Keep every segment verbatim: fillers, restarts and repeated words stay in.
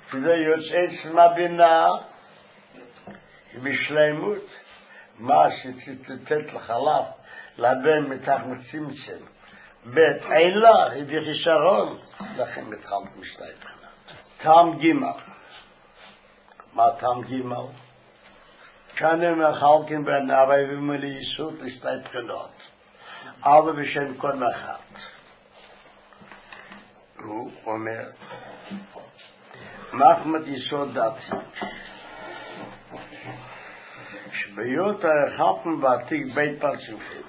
וזה יוצא מהבינה בשלמות, מה שתתת לחלף לבן מתחת צמצם בית אין לה, הביא חישרון, לכן מתחלת משלי בחינה. טעם גימל. מה טעם גימל? כאן הם מחלקים בין ערבים וליסות לשתי בחינות, אבל בשם כל אחת. הוא אומר, מחמד יסוד דתי, שביות הרחפן בעתיק בית פרצופים,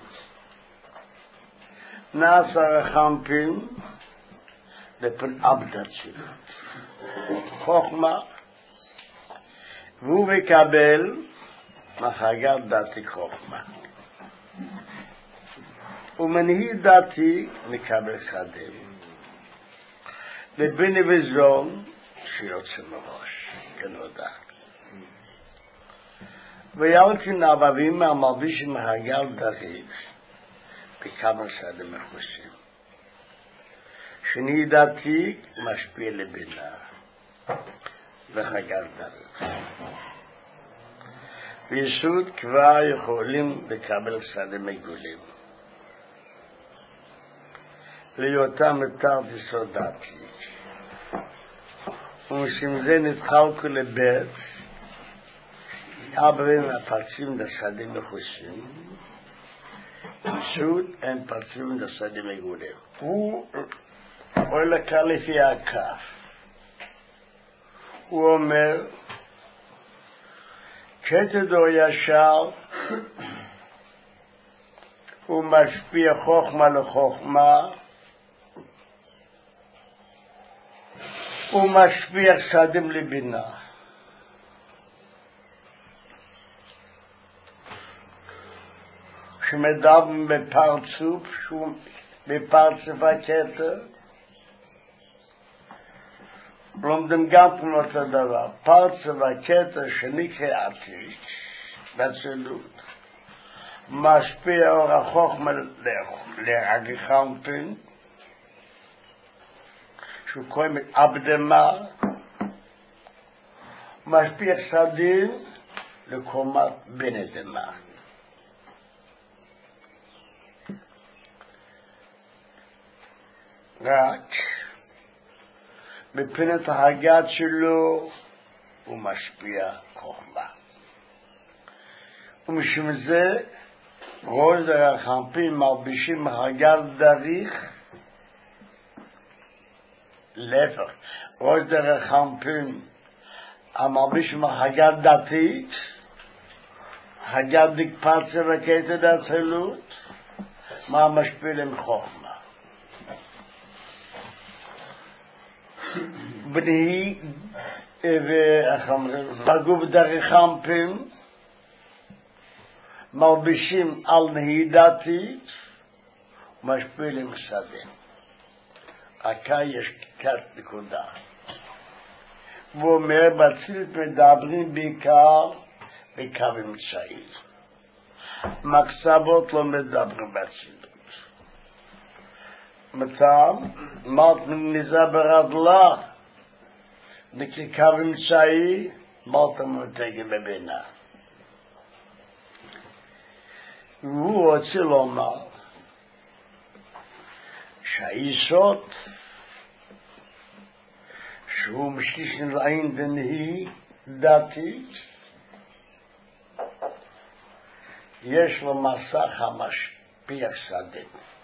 נעשה הרחמפין לפן אבדצים, חוכמה, והוא מקבל מחגת דתי חוכמה. ומנהי דתי מקבל חדם. לביני וזון שיוצא מראש, כנודע. וילכין אבבים מהמלביש מהגל דריך בכמה שדים מחושים. שני דתי משפיע לבינה וחגל דריך. ויסוד כבר יכולים לקבל שדים מגולים. להיותם מתר יסוד דתי. ומשם זה נתחלקו לבית, אברהם הפרצים לשדים מחושים, יסוד הם פרצים לשדים מגולים. הוא הולך לפי הכף. הוא אומר, כתדו ישר, הוא משפיע חוכמה לחוכמה, הוא משפיע שדים לבינה. כשמדברים בפרצוף, בפרצוף הכתר, לומדים גם פה אותו דבר. פרצוף הכתר שנקרא עתיק, בצלות, משפיע אור החוכמה להגחמפין, שהוא קוראים את אבדמה, משפיע שדים לקומת בן אדמה. רק מפינת ההגת שלו הוא משפיע חוכמה. ומשום זה רוז הרחמפים מרבישים הגת דריך, להפך, רוז הרחמפים המרבישים הגת דתית, הגת דקפצה וקטע דצלות, מה משפיע להם חוכמה. בני בגוב דרחמפים מרבישים על נהי דתית ומשפיעים שדים. עקה יש קט נקודה. והוא אומר, בצילת מדברים בעיקר בקו אמצעי. מקסבות לא מדברים בצילת. מצב, מלט נזה ברדלה, נקרקב אמצעי, מלט מותגן בבינה. והוא רוצה לומר, שהיסוד, שהוא משלישן לעין דנהי דתית, יש לו מסך המשפיע שדה.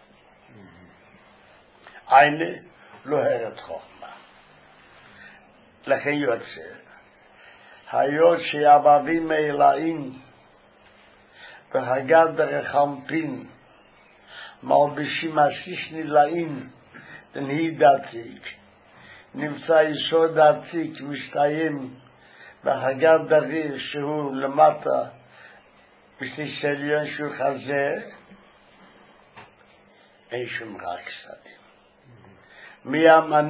eine לא הרת חוכמה. לכן יוצא, היות שהבבים מלאים והגת דרחמפין מלבישים השיש נלאים דנהי דתיק, נמצא יסוד דתיק משתיים והגת דריר שהוא למטה בשליש עליון שהוא חזה, אין שום רק שדים. מי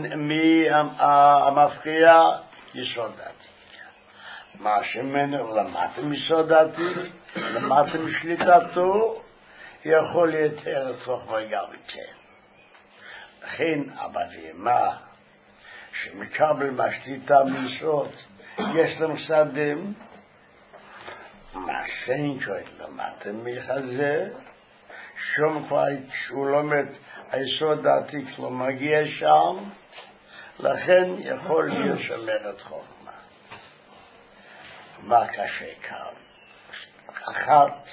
המפריע? יסוד דתי. מה שמנו למטה מיסוד דתי, למטה משליטתו, יכול להתאר את רוחו גם כן. לכן, אבל מה שמקבל משליטה מיסוד, יש להם סדים, מה שאין כהת למטה מחזה, שום כבר כשהוא לומד היסוד העתיק לא מגיע שם, לכן יכול להיות שמרת חוכמה. מה קשה כאן? אחת,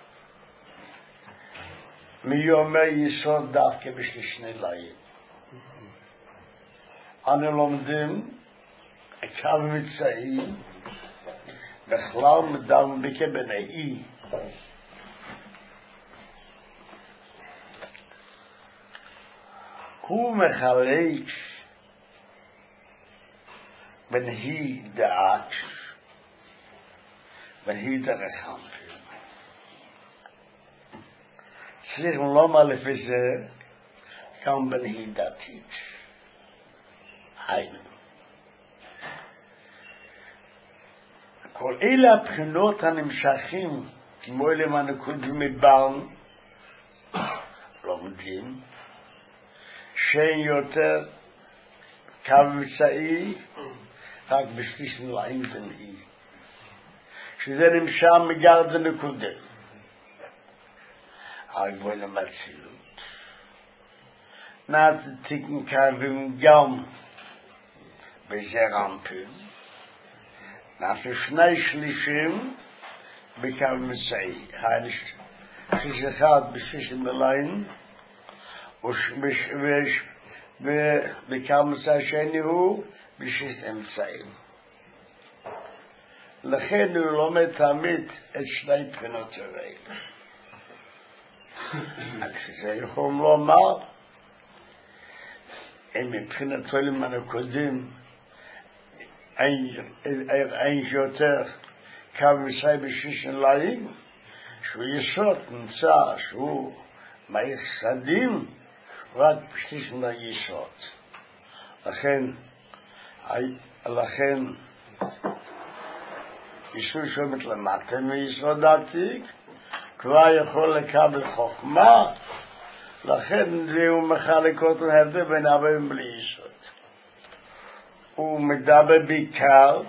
מי אומר יסוד דווקא בשביל שני ליים. אנו לומדים קו מצאי, בכלל מדברים בכבנאי. הוא מחלק בין היא דעת, בין היא דרכם. צריך לומר לפי זה גם בין היא דתית. היינו. כל אלה הבחינות הנמשכים, כמו אלה מהנקודים מבן, לומדים, שאין יותר קו מצאי, רק בשליש נלעים בין היא. שזה נמשך מגרד הנקודה. הגבול למציאות. נעתיקים קרבים גם בזה רמפים. נעשו שני שלישים בקו מצאי. שליש אחד בשליש נלעים, ובקו מצאי שני הוא בשליש אמצעים. לכן הוא לומד תמיד את שני בחינות האלה. כשזה יכול לומר, אם מבחינת צולים הנקודים, אין יותר קו מצאי בשליש נלעים, שהוא יסוד נמצא שהוא מעיך סדים, רק בשליש נלעים. לכן, לכן, ישור שומט למטה מיסוד העתיק, כבר יכול לקבל חוכמה, לכן הוא מחלק אותו הבדל בין הרבה בלי יסוד. הוא מדבר בעיקר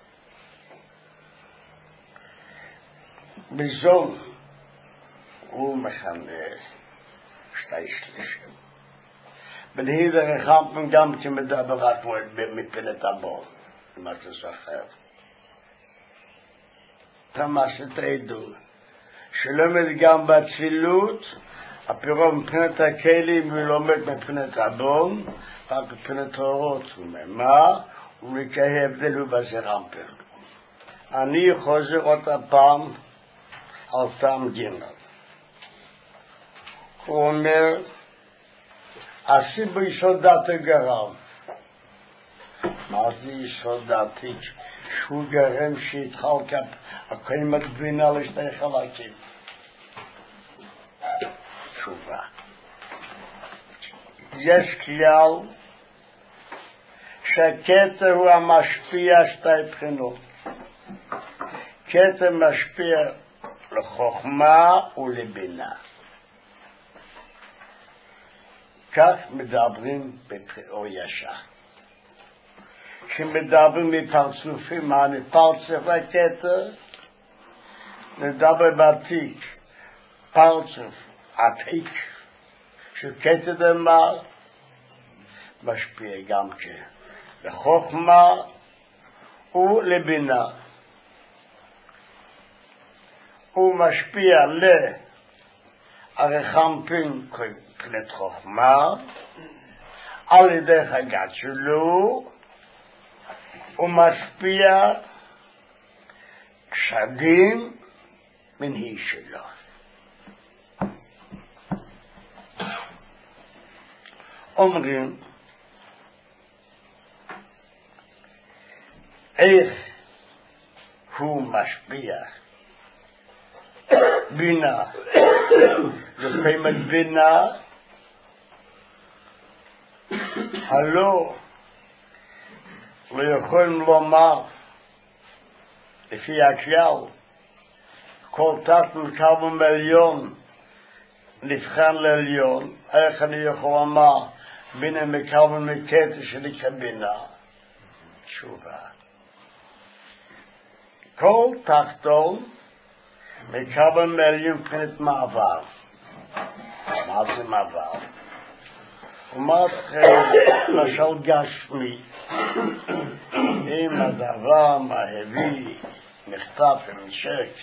בזון, הוא מחלק שתי שלישים. בנהי דרכם גם כמדבר רק מפנת הבור, מה שזוכר. תמה שתעדו, שלומד גם בצילות, הפירוב מבחינת הכלים הוא לומד מבחינת הבון, רק מבחינת הורות הוא ממר, ומכאי הבדל הוא בזה רמפל. אני חוזר אותה פעם על טעם גימל. הוא אומר, עשי ביסוד דעת גרם. מה זה יסוד דעתי? שהוא גרם שהתחלק הכל מקבינה לשני חלקים. תשובה. יש כלל שהכתר הוא המשפיע שתי בחינות. כתר משפיע לחוכמה ולבינה. כך מדברים בתיאור ישר. כשמדברים מפרצופים, מה נפרצף לכתר? נדבר בעתיק, פרצוף, עתיק, שכתר דמר, משפיע גם כן לחוכמה ולבינה. הוא משפיע לרחמפין מבחינת חוכמה, על ידי חגת שלו, הוא משפיע שדים מנהי שלו. אומרים, איך הוא משפיע בינה, לפעמים בינה, הלא לא יכולים לומר לפי הכלל כל תת מקבל מיליון נבחן לעליון, איך אני יכול לומר בינה מקבל מקטע שנקרא בינה? תשובה. כל תחתון מקבל מילים מבחינת מעבר. מה זה מעבר? ומה למשל גשמי, אם הדבר מהביא נכתב ומשק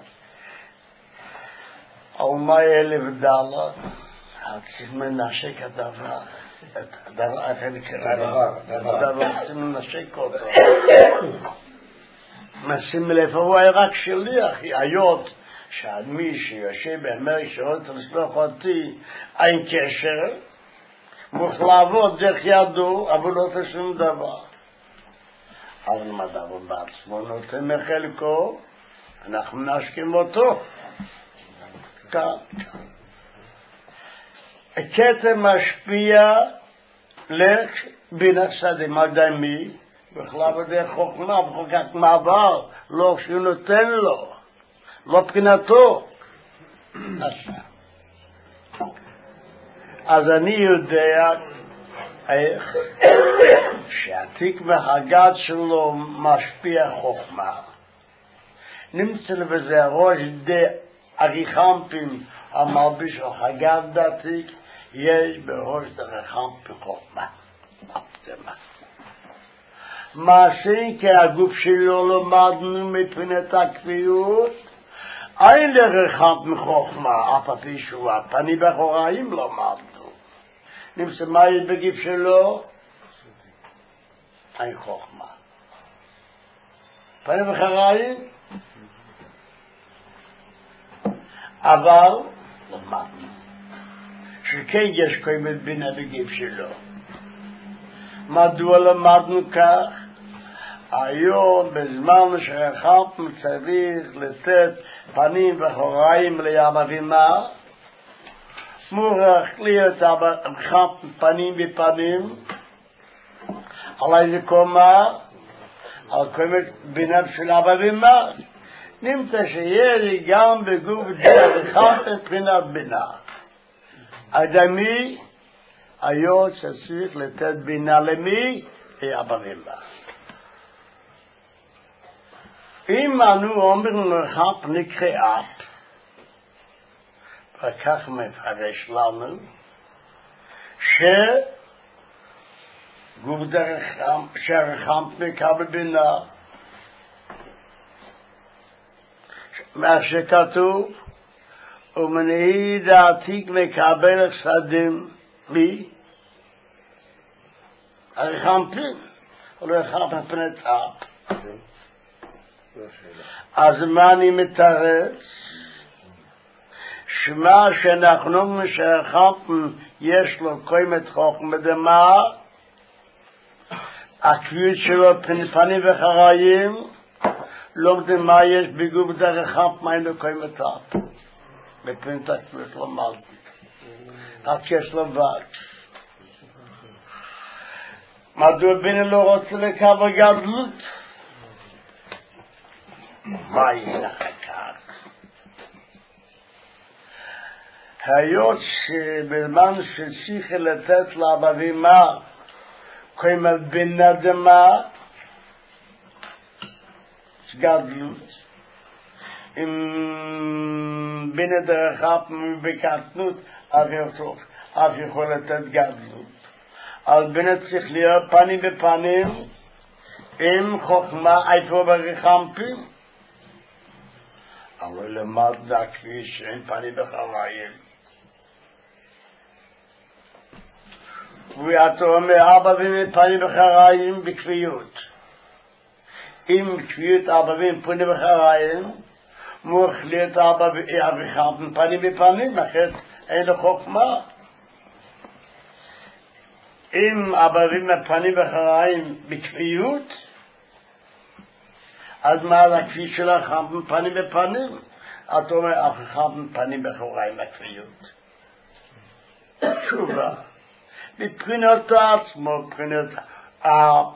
על מה אלף דולר, צריך מנשק הדבר, הדבר, איך נקרא? הדבר, צריך מנשק אותו. נשים לב, הוא היה רק שליח, היות שמי שיושב באמריקה שרוצה לסלוח אותי, אין קשר, מוכרח לעבוד דרך ידו, אבל לא עושה שום דבר. אבל אם הדבר בעצמו נותן מחלקו, אנחנו נשקים אותו. כאן. הכתר משפיע לבינת שדה מדעמי, בכלל בדרך חוכמה, בחוקת מעבר, לא שהוא נותן לו, לא מבחינתו. אז אני יודע איך שהתיק והגד שלו משפיע חוכמה. נמצא בזה הראש די אריחמפים המלביש או הגד דתיק, יש בראש דרכמפים חוכמה. מעשי כי הגוף שלו למדנו מבחינת הכפיות, אין לרחמפים חוכמה, אף הפי שהוא הפני בחוראים למדנו. נמצא מה יש בגוף שלו? אין חוכמה. פני בחוראים? אבל למדנו. שכן יש קיימת בינה בגוף שלו. מדוע למדנו כך? היום בזמן שרחמפים צריך לתת פנים וחוראים לים אבימה, מוכרח להיות רחמפים פנים בפנים, על איזה קומה? על קומת בינה של אבא ואמא. נמצא שיש גם בגוף דרך רחמפים מבחינת בינה. אדמי היום שצריך לתת בינה למי? אבא ואמא. אם אנו אומרים לרחמפ נקראת, וכך מפרש לנו, שגוף דרך שרחמפ מקבל בינה, מה שכתוב, ומנהי דעתיק מקבל חסדים, מי? הרחמפים, או לרחמפ מפנת אפ. אז מה אני מתרץ? שמה שאנחנו משרחמפים יש לו קיימת חוכמה דמה, הקביעות שלו פנים וחוראים, לא יודע מה יש בגוף דרך מה אין לו קיימת אפ. בפנת הקביעות לא מלתי. רק יש לו בת. מדוע בינה לא רוצה לקבל גדלות? מה יש לך כך? היות שבזמן שצריך לתת לאבא ואמא קיימת בינה דמה, גדלות. אם בינה דרכיו בקטנות, אף יכול לתת גדלות. אז בינה צריך להיות פנים בפנים, עם חוכמה איפה ברחמפים. אבל למד להכביש אין פנים בחוראים. ואתה אומר אבא ואמא פנים בחוראים בכפיות. אם כפיות אבא ואמא פנים בחוראים, מוכרח להיות אבא וחמפים פנים בפנים, אחרת אין לו חוכמה. אם אבא ואמא פנים בחוראים בכפיות, אז מה על הכפי של החמפים פנים בפנים? אתה אומר, אף חמפים פנים בחוראים בכפיות. תשובה. מבחינת עצמו, מבחינת אב,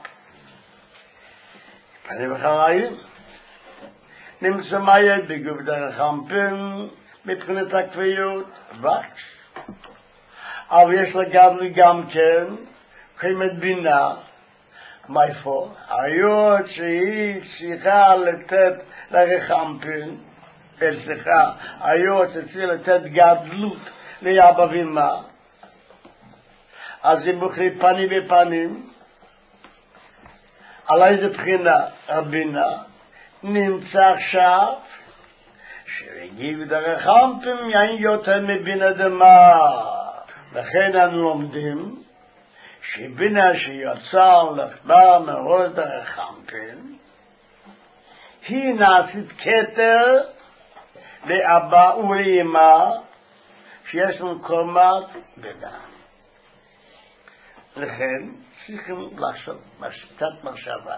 פנים בחוראים. נמצא מה יש בגוף דרך חמפים, מבחינת הכפיות, וקש. אבל יש לגבי גם כן, קיימת בינה, מאיפה? היות שהיא צריכה לתת לרחמפין, סליחה, היות שצריך לתת גדלות לאבא ואמא, אז היא מוכרת פנים בפנים, על איזה בחינה רבינה, נמצא עכשיו, שהגיב דרך חמפים יין יותר מבינה דמה. לכן אנו לומדים, שבינה שיוצא לחבר מרוז דרך חמפים, היא נעשית כתר לאבא ולאמא, שיש לנו קומת בינה. לכן צריכים לחשוב קצת מחשבה.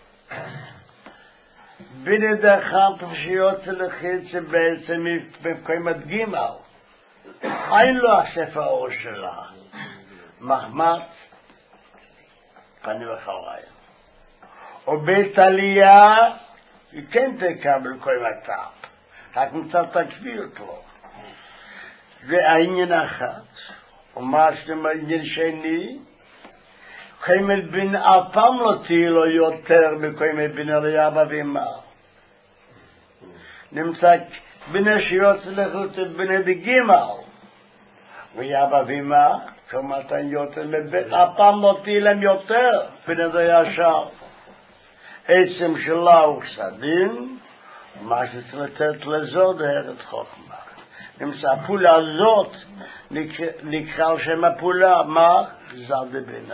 בינה דרך חמפים שיוצא לחית שבעצם בקומת גימל, אין לו הספר האור שלה, מחמת פנים וחריים. או בית עלייה, היא כן תקבל קומת טאפ, רק מצד תקפיות לו. זה העניין אחת. ומה שאתם העניין שני, קומת בין אף פעם לא תהיה לו יותר מקומת בין עלייה ואמא. נמצא בינה שיוצא לחוץ בינה דגימל. ויאבא ואמא, כמתן יותר לבית, אף פעם לא תהיה להם יותר בינה זה ישר. עצם שלה הוא חסדים, מה שצריך לתת לזאת דהרת חוכמה. נמצא הפעולה הזאת, נקרא שם הפעולה, מה? זד בינה.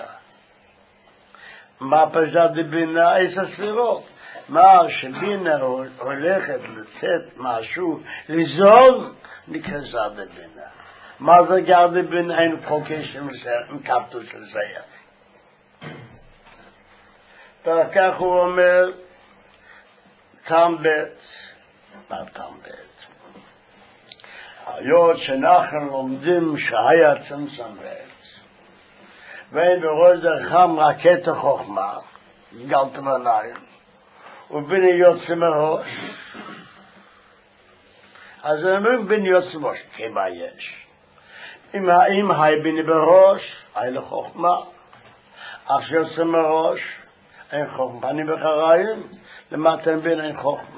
מה פזד בינה? איזה ספירות. מה שבינה הולכת לצאת משהו, לזול, נקרא זד בינה. מה זה גד בינה? אין כל קשר עם קפטוס לזייר. וכך הוא אומר, תם בית, מה תם בית? היות שאנחנו לומדים שהיה צמצם בית, ואין ברוז דרכם רקט החוכמה, גלתם עיניים, וביני יוצא מראש, אז הם אומרים ביני יוצא מראש, כמה יש? אם האם היי ביני בראש, היי לחוכמה, אך שיוצא מראש, אין חוכמה, אני בחריים, למטה בין אין חוכמה.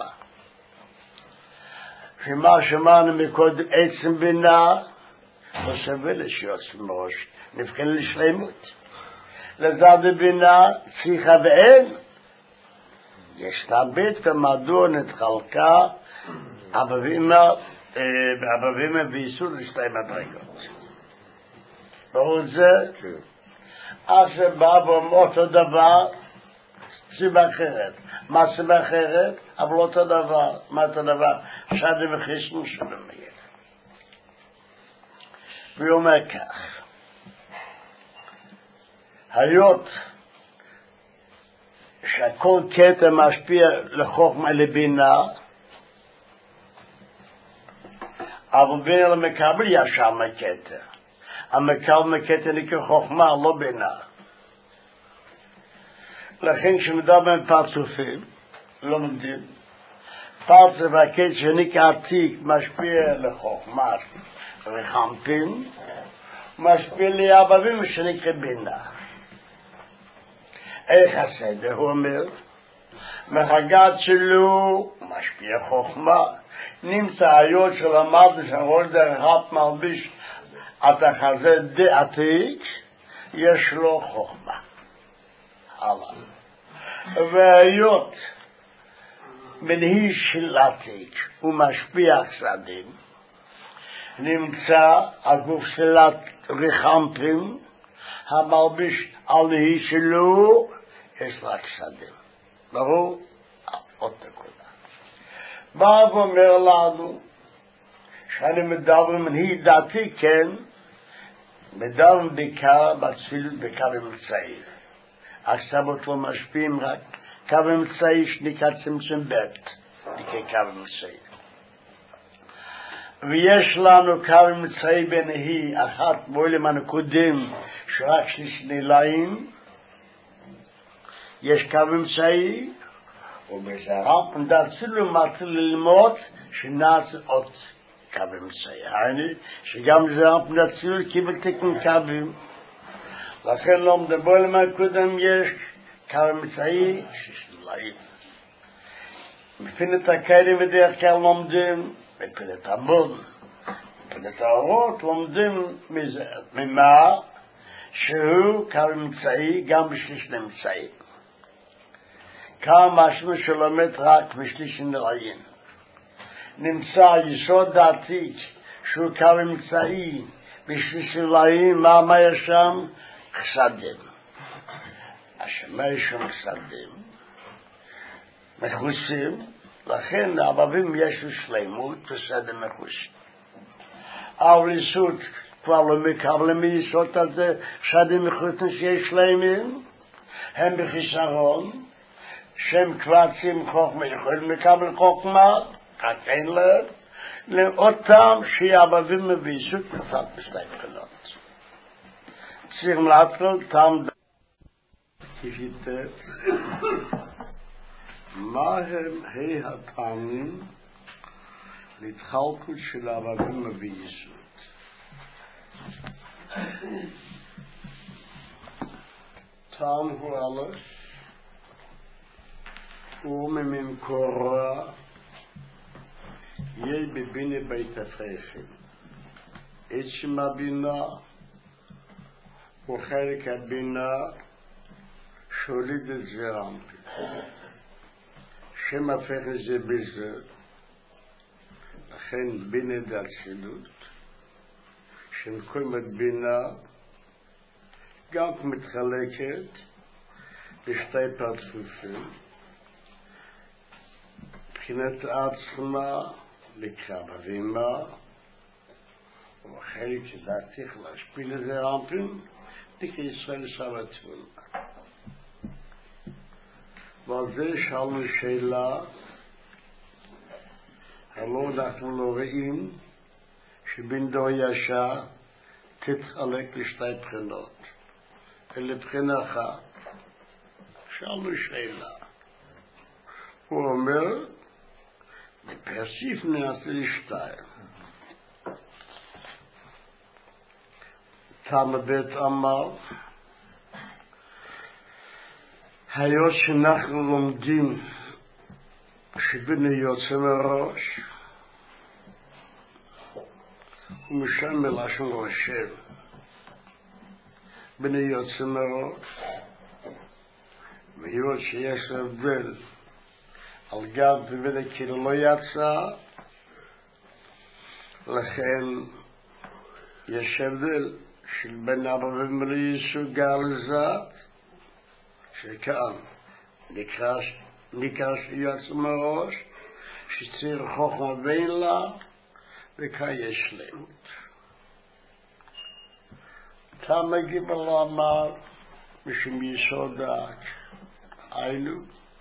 שמה שמענו מקודם עצם בינה, לא שווה לשיוצא מראש, נבחן לשלמות. לזד בינה צריכה ואין, יש תבית ומדוע נתחלקה, אבא ואמא, אבא ואמא ויסוד לשתי מדרגות. ברור זה? אז שבא באותו דבר, סיבה אחרת. מה סיבה אחרת? אבל אותו דבר. מה אותו דבר? שדה וחיסנו שבמייך. והוא אומר כך, היות שהכל קטע משפיע לחוכמה לבינה, אבל בינה למקבל ישר מקטע. המקבל מקטע נקרא חוכמה, לא בינה. לכן כשמדבר פרצופים, לא מגדים, פרצוף הקטע שנקרא עתיק משפיע לחוכמה וחמפים, משפיע לאבבים שנקרא בינה. איך הסדר? הוא אומר, מחגת שלו משפיע חוכמה, נמצא היות שלמד שראש דרך את מרביש את החזה די עתיק, יש לו חוכמה. הלאה. והיות מנהי של עתיק הוא משפיע חסדים, נמצא הגוף של רחמפים, המרביש על נהי שלו, יש לה חסדים. ברור? עוד נקודה. בא ואומר לנו, שאני מדבר מנהי דעתי, כן, מדבר בעיקר בצפילות בקו אמצעי. הקצבות לא משפיעים רק קו אמצעי שנקרא צמצום בית, נקרא קו אמצעי. ויש לנו קו אמצעי בנהי, אחת מועלם הנקודים שרק שני ליים, יש קו אמצעי, ובזהרה פנדרצילו מתחיל ללמוד שנעשה עוד קו אמצעי. העני, שגם זהרה פנדרצילו קיבל תקן קווים, לכן לא מדבר למה קודם יש קו אמצעי, ששלאים. מבחינת הכלים בדרך כלל לומדים, מבחינת המון, מבחינת האורות לומדים מזה, ממה שהוא קו אמצעי גם בשליש אמצעי. כמה משהו שלומד רק בשליש נראים. נמצא יסוד דעתי שהוא קו אמצעי בשליש נראים, מה מה יש שם? חסדים. השמש הם חסדים. מחוסים, לכן לערבים יש שלמות וסדר מחושים. אבל יסוד כבר לא מקבלים מיסוד הזה, שדים מחוסים שיש שלמים, הם בחיסרון, שהם קבצים חוכמה, יכולים לקבל חוכמה, רק אין להם, לאותם שיערבים מביסוד קצת בשתי בחינות. צריך להתחיל תם כפיתת, מה הם היי הטעמים להתחלקות של הערבים מביסוד? טעם הוא אלף, וממקורה יהיה בביני בית הפרחים. עצם הבינה הוא חלק הבינה שהוליד את זה רמפי. שם הפך את זה בזה, לכן בינה דאצילות, שמקוימת בינה גם מתחלקת בשתי פרצופים, מבחינת עצמה לקרב הבימה, ובחלק שדעתיך להשפיל את זה רמפים, תקרא ישראל סבתון. ועל זה שאלנו שאלה, הלא אנחנו לא רואים שבין דור ישר תתחלק לשתי בחינות, אלא בחינה אחת. שאלנו שאלה. הוא אומר, בפרסיף נעשה לשתיים. תמה בית אמר, היות שאנחנו לומדים שבינה יוצא מראש, ומשם מלשון ראשם, בינה יוצא מראש, והיות שיש הבדל על גב ובינה כאילו לא יצא, לכן יש הבדל של בין ערבים ליסוד גל שכאן נקרא שיוצא מראש, שצריך חוכמה בין לה, וכאן יש שלמות. תמה גיבל אמר, משום יסוד היינו,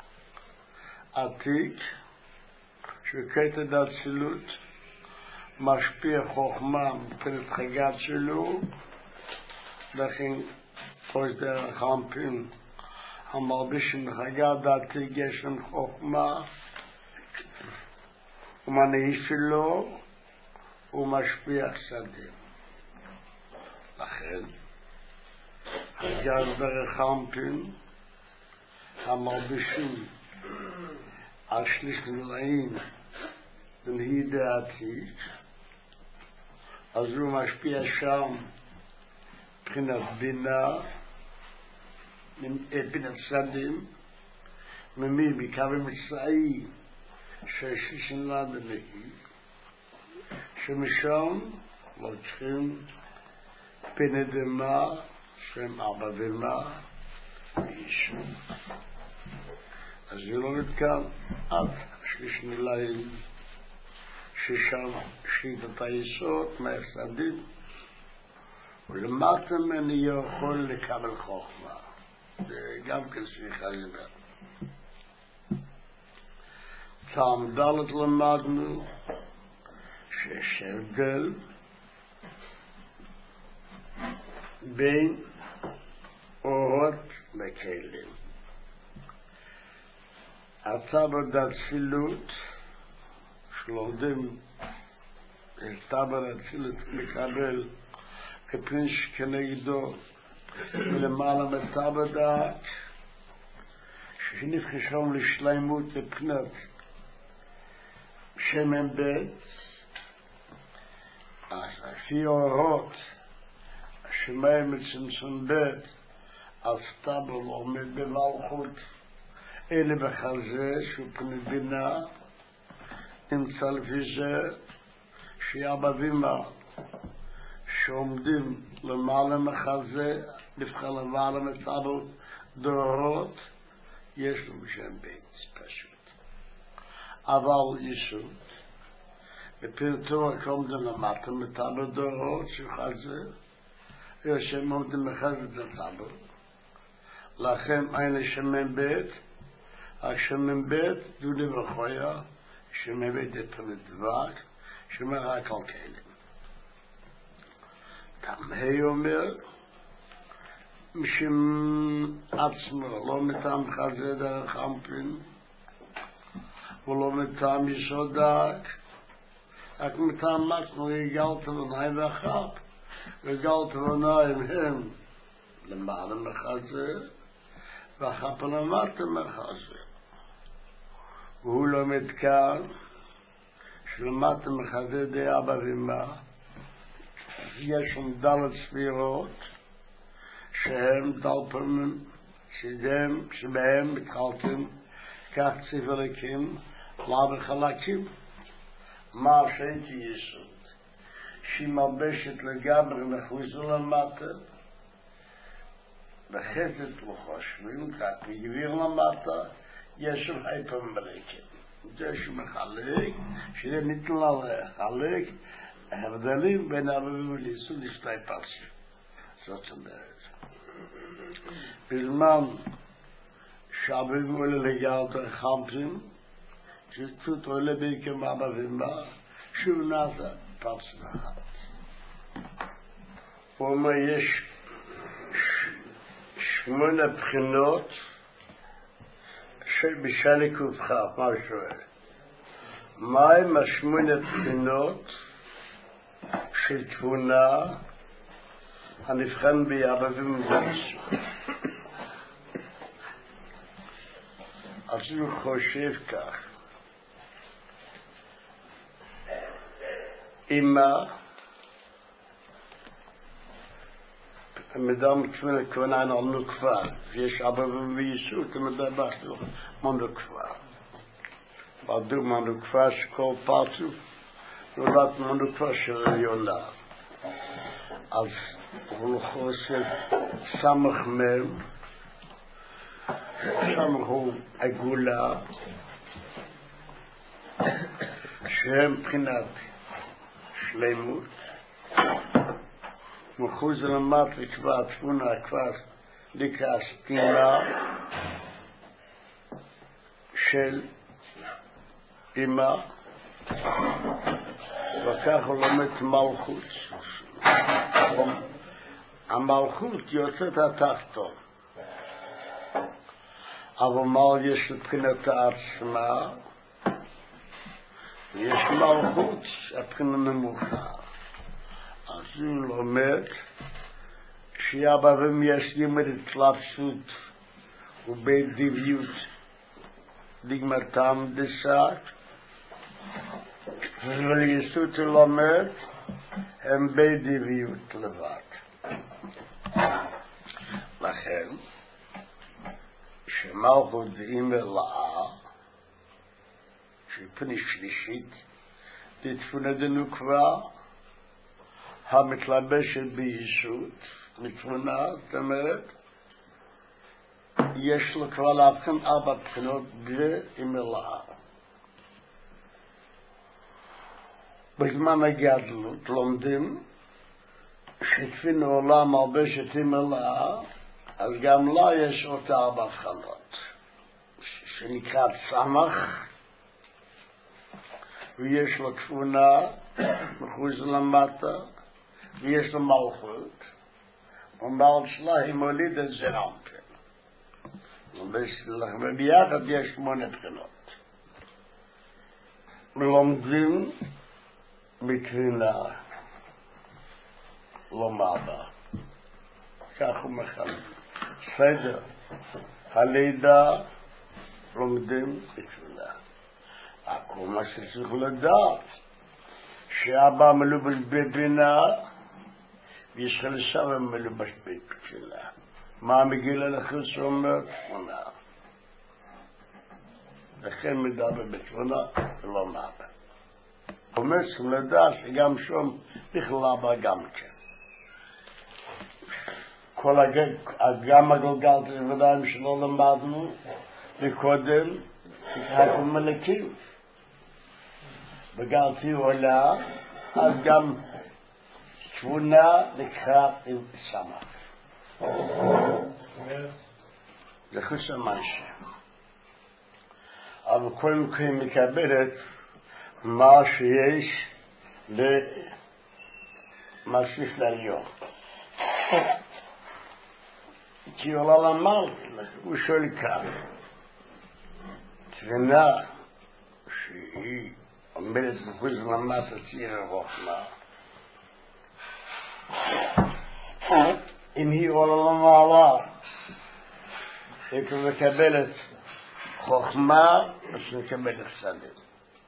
עתיק, שקטע דאצילות, משפיע חוכמה מבחינת חגת שלו, לכן פוס דרך חמפים, המרבישים חגת דעתיק יש להם חוכמה, ומנהי שלו, הוא משפיע חסדים. לכן, חגת דרך חמפים, המרבישים על שליש נלאים, ונהי דעתיק, אז הוא משפיע שם מבחינת בינה, מבחינת סדים, ממי מקו אמצעי ששיש נלד נהי, שמשם לוקחים פני דמה שהם ארבע ומה וישו. אז זה לא נתקל עד שליש נלאים ששם שיטת היסוד מהסדים, ולמטה אני יכול לקבל חוכמה. זה גם כן סליחה לדבר. טעם דלת למדנו שיש הבדל בין אורות לכלים. אתה בדאצילות שלומדים אתה בדאצילות מקבל כפין שכנגדו למעלה מתה בדעת, שנפחשום לשלימות לבחינות שמן בית, אז לפי אורות שמיים מצמצום בית, אז סטבל עומד במלכות, אלה בחזה שהוא פני בינה, נמצא לפי זה שיאבא וימה שעומדים למעלה מחזה, נבחר למעלה מצבל דורות, יש לו בשם בית, פשוט. אבל ישות, בפרטו עומדים למטה מצבל דורות, שחזה, שהם עומדים מחזה מצבל. לכן אין שמן בית, השמן בית דודי וחויה, שמן בית את פנדבק, שמן רק על כאלה. תמהי אומר, משם עצמו, לא מטעם חזה דרך אמפין, ולא מטעם יסודק, רק מטעם עצמו יגלת ונאי ואחת, וגלת ונאי הם למעלה מחזה, ואחת למטה מחזה. והוא לומד כאן, שלמטה מחזה די אבא ומה, יש שם דלת ספירות, שהם דלפים, שהם, שבהם מתחלקים, כך ציפליקים, לא בחלקים. מה שהייתי יסוד, שהיא מלבשת לגמרי מחוזה למטה, בחסד לא חושבים, כך מגביר למטה, יש שם היפרמלקים. זה שמחלק, שזה ניתן לחלק, ההבדלים בין אביבים וליסוד לשתי פרשים. זאת אומרת. בזמן שאביבים עולה לגרת החמפים, שפשוט עולה בעיקם אביבים בה, שהוא נעשה פרשים אחת. הוא אומר, יש שמונה בחינות של בשלי קופך, מה הוא שואל? מהם השמונה בחינות של תבונה הנבחן ביאבבים ובייסוד? אז הוא חושב כך, אמא מדam תבונה כוונה על נוקפה, יש אבבים ובייסוד, מדבר מנוקפה. ועדו מנוקפה שכל פרצוף, נולד מנוקפה של יונה. אז הוא חושב סמך מם, סמך הוא עגולה, שהם מבחינת שלמות, מחוז למט לקבע תבונה כבר לקראת סתימה של אמא, וכך הוא לומד מלכות. המלכות יוצאת התחתון, אבל מה יש לבחינת העצמה? יש מלכות שהבחינה נמוכה. אז הוא לומד שיאבבים יש לימד התלבשות ובית דיביות לגמרתם דסק, וליסוד לומד הם בית דיביות לבד. לכן שמלכות אימא לאה שהיא פני שלישית תתפונה דנוקבה המתלבשת ביסוד מתפונה, זאת אומרת יש לו כבר להבחין ארבע בחינות באימא לאה. בזמן הגדלות לומדים שתפינו עולם מלבשת אימא לאה, אז גם לה יש אותה ארבע הבחנות שנקראת סמך, ויש לו תפונה מחוץ למטה, ויש לו מלכות, ומעל שלה היא מולידת זרמפל. וביחד יש שמונה בחינות. לומדים בקרינה, לא מעבר. כך הוא מחלק. סדר הלידה לומדים בתפילה. הכל מה שצריך לדעת, שאבא מלובש בבינה, וישראל סבא מלובש בתפילה. מה מגיל הלכות שאומר? תמונה. לכן מדבר בתמונה ולא מעבר. אומר צריכים לדעת שגם שום בכלל בה גם כן. כל גם הגלגל תבדיים שלא למדנו וקודם הכל מלכים וגלתי עולה אז גם תבונה לקחה עם סמך זה חוץ המנשה אבל כל מקום מקבלת מה שיש למסיף לעליון כי עולה למעלה, הוא שואל כך, תבנה שהיא עומדת בחוץ למטה ציר הרוחמה, אם היא עולה למעלה, היא מקבלת חוכמה, אז מקבלת שדה.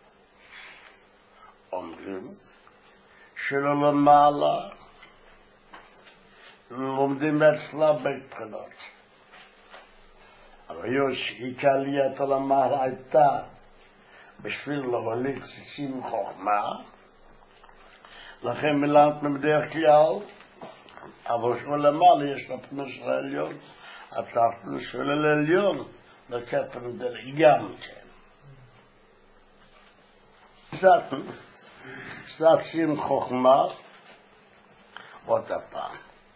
אומרים שלא למעלה, לומדים אצלה בית בחינות. אבל יש עיקר עליית למעלה הייתה בשביל להוליד סיסים חוכמה, לכן מלמדים בדרך כלל, אבל שהוא למעלה יש לפני של העליון, התחתון של העליון, וכתר דרך גם כן. קצת, קצת סיסים חוכמה, עוד הפעם.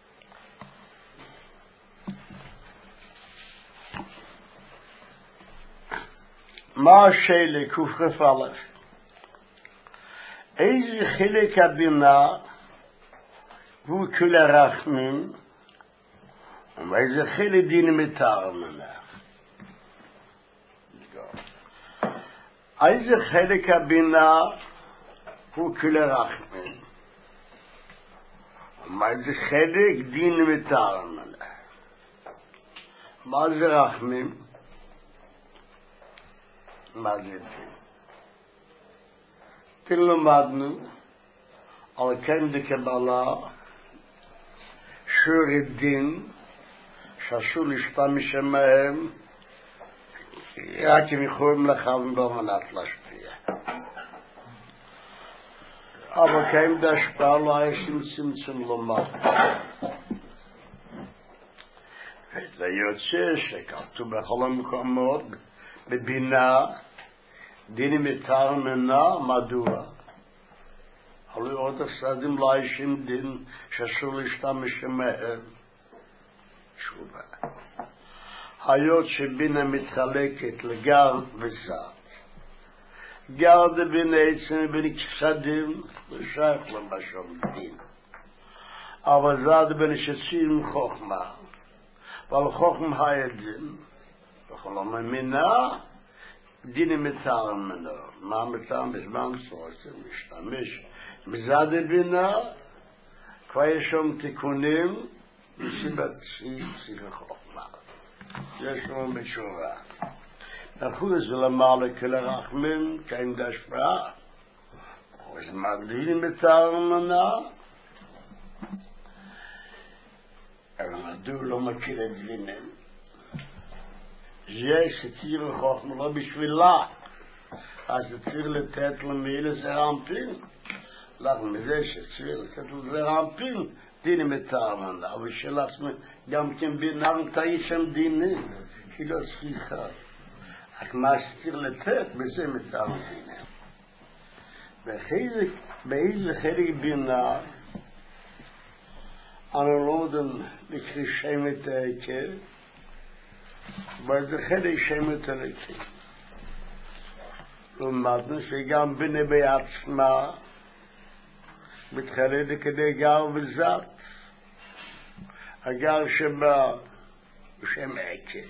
מה השאלה כופכף א' איזה חלק הבינה הוא כל הרחמים ואיזה חלק דין מתאר ממנה איזה חלק הבינה הוא כל הרחמים ואיזה חלק דין מתאר ממנה מה זה רחמים? מה זה דין? תלמדנו על כן דקבלה שור דין שאסור להשתמש מהם רק אם יכולים לכוון במנת להשפיע. אבל כן בהשפעה לא היה שום צמצום לומר. וזה יוצא שכתוב בכל המקומות בבינה דין מתאר מנה מדוע אבל עוד הסדים לא ישים דין שאסור להשתמש מהם תשובה היות שבינה מתחלקת לגר וזת גר דבינה עצם בין כסדים ושייך למשום דין אבל זת בין שצים חוכמה ועל חוכמה היה דין וכל הממינה דין מתאר מנו מה מתאר בזמן סורסים משתמש מזד בינה כבר יש שם תיקונים בסיבת סיבה חוכמה יש שם בשורה אחוז למעלה לכל הרחמים כאין דשפעה אז מגדילים מתאר מנו אבל מדוע לא מכיר את דבינים יש ציר חוכמה לא בשבילה אז צריך לתת למילה זה רמפין לכן מזה שצריך לתת לזה רמפין דין מתאר מנה אבל של עצמי גם כן בינם תאי שם דינים היא לא צריכה רק מה שצריך לתת בזה מתאר דינים באיזה חלק בינה אנו לא יודעים לקרוא שם את ההיקר באיזה חלק שם את ההיקר למדנו שגם בינה בעצמה מתחלדת כדי גר וזת הגר שבה הוא שם עקב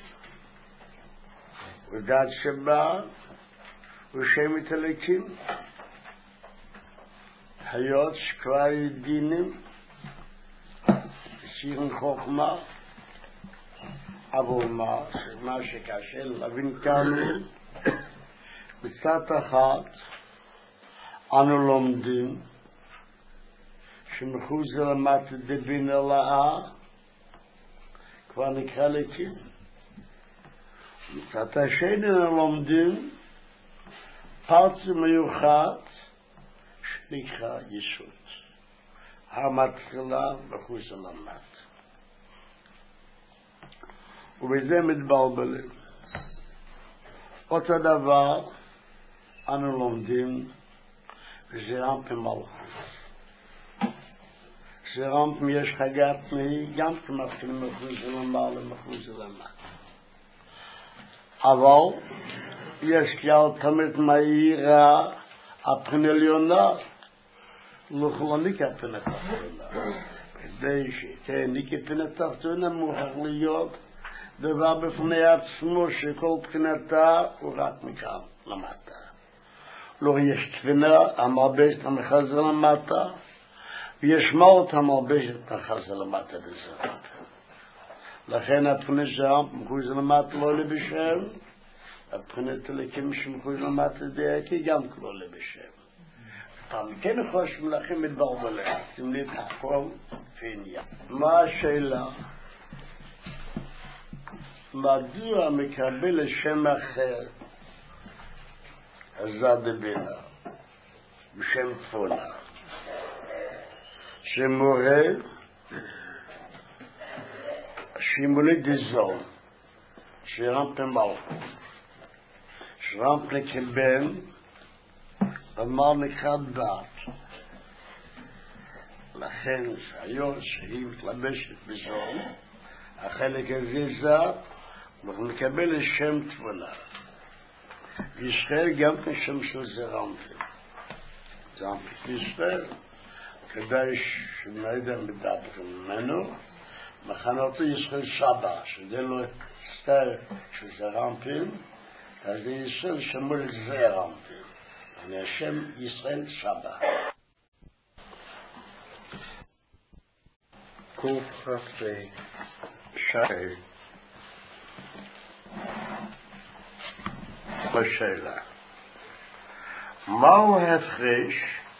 וזת שבה הוא שם את הלקים היות שכבר דינים סירן חוכמה אבל מה, מה שקשה להבין כאן, מצד אחד, אנו לומדים שמחוץ למטה דבין אלאה, כבר נקרא לכם. מצד השני אנו לומדים פרץ מיוחד שנקרא ישות. המתחילה מחוץ למטה. ובזה מתבלבלים. אותו דבר אנו לומדים זעירנטים מלכות. זעירנטים יש חגת מי, גם כמתחילים מחוץ למעלה מחוץ למטה. אבל יש כלל תמיד מהירה הבחינה עליונה, לא ניקה הבחינה תחתונה. כדי שתהיה ניקה הבחינה תחתונה מוכרח להיות דבר בפני עצמו שכל בחינתה הוא רק מכאן למטה. לא יש תפינה המרבשת המחזר למטה, ויש מאות המרבשת המחזר למטה בזרם. לכן הבחינה שם מחוץ למטה לא עולה בשם, הבחינה תלכים שמחוץ למטה זה כי גם לא עולה בשם. פעם כן חושבים לכם מתברבלים, שים לי את הכל ועניין. מה השאלה? מדוע מקבל שם אחר הזד בינה בשם תפונה שמורה שימולי דזון שרמפן מלכות שרמפן כבן אמר נקרא בת לכן שהיום שהיא מתלבשת בזון החלק הזה זד אנחנו נקבל שם תבונה. ישראל גם כשם של זרמפים. זרמפים ישראל, כדאי שנדע מדבר ממנו, מכנותו ישראל שבה, שזה לא סתר של זרמפים, אז זה ישראל שמור זרמפים. אני השם ישראל שבה. קוף רפי שי בשאלה. מהו ההפרש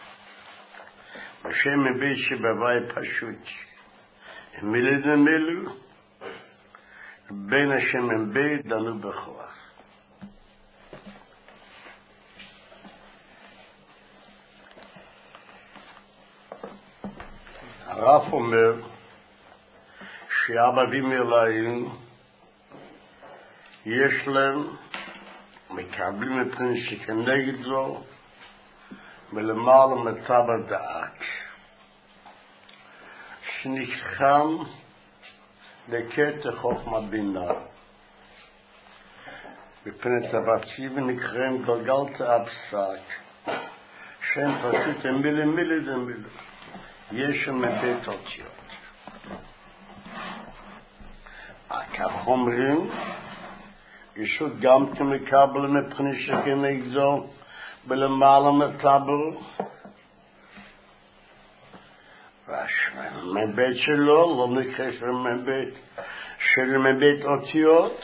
בשם מבית שבווי פשוט מילי דמילו בין השם מבית דנו בכוח? הרב אומר שאבא וימלאים יש להם מקבלים את פרינס כנגד זו ולמעלה מצב הדעת שנכחם לקטע חוכמה בינה בפרינס הבצי ונקראים גלגלת הפסק שהם פשוט הם מילי מילי זה מילי יש שם מבית אותיות כך אומרים ישות גם כמקבל מבחינת שכנגד זו בלמעלה מטבר והמבית שלו לא נקרא של מבית של מבית אותיות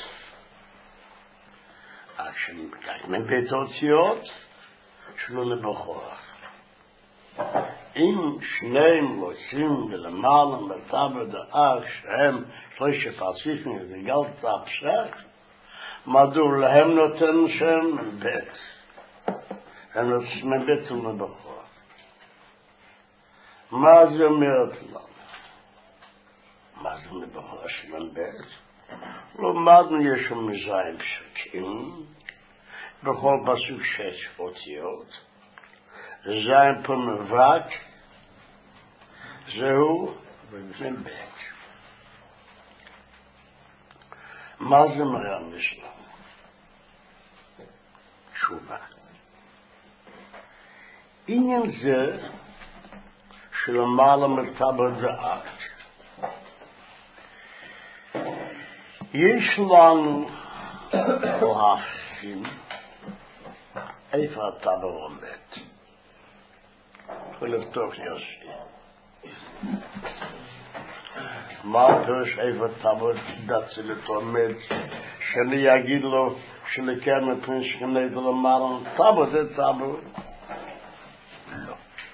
אך מבית אותיות שלו לבחור אם שניהם רוצים בלמעלה מטבר דאך שהם שלושה פרציפים וגלת הפסק מדוע להם נותן שם מבית הם נותן מבית ולבחור מה זה אומרת לנו? מה זה מבחור של מבית? לא מדנו יש שם מזיים פסוקים בכל פסוק שש אותיות זיים פה מבק זהו מבית מה זה מרם בשלם? תשובה. עניין זה שלמעלה מטבר דעת יש לנו להפכים איפה הטבר עומד ולפתוח יוסי מה דורש איפה תעבוד דצי לתומד, שאני אגיד לו שלכן מפני שכני דלמר, תעבוד זה תעבוד. לא.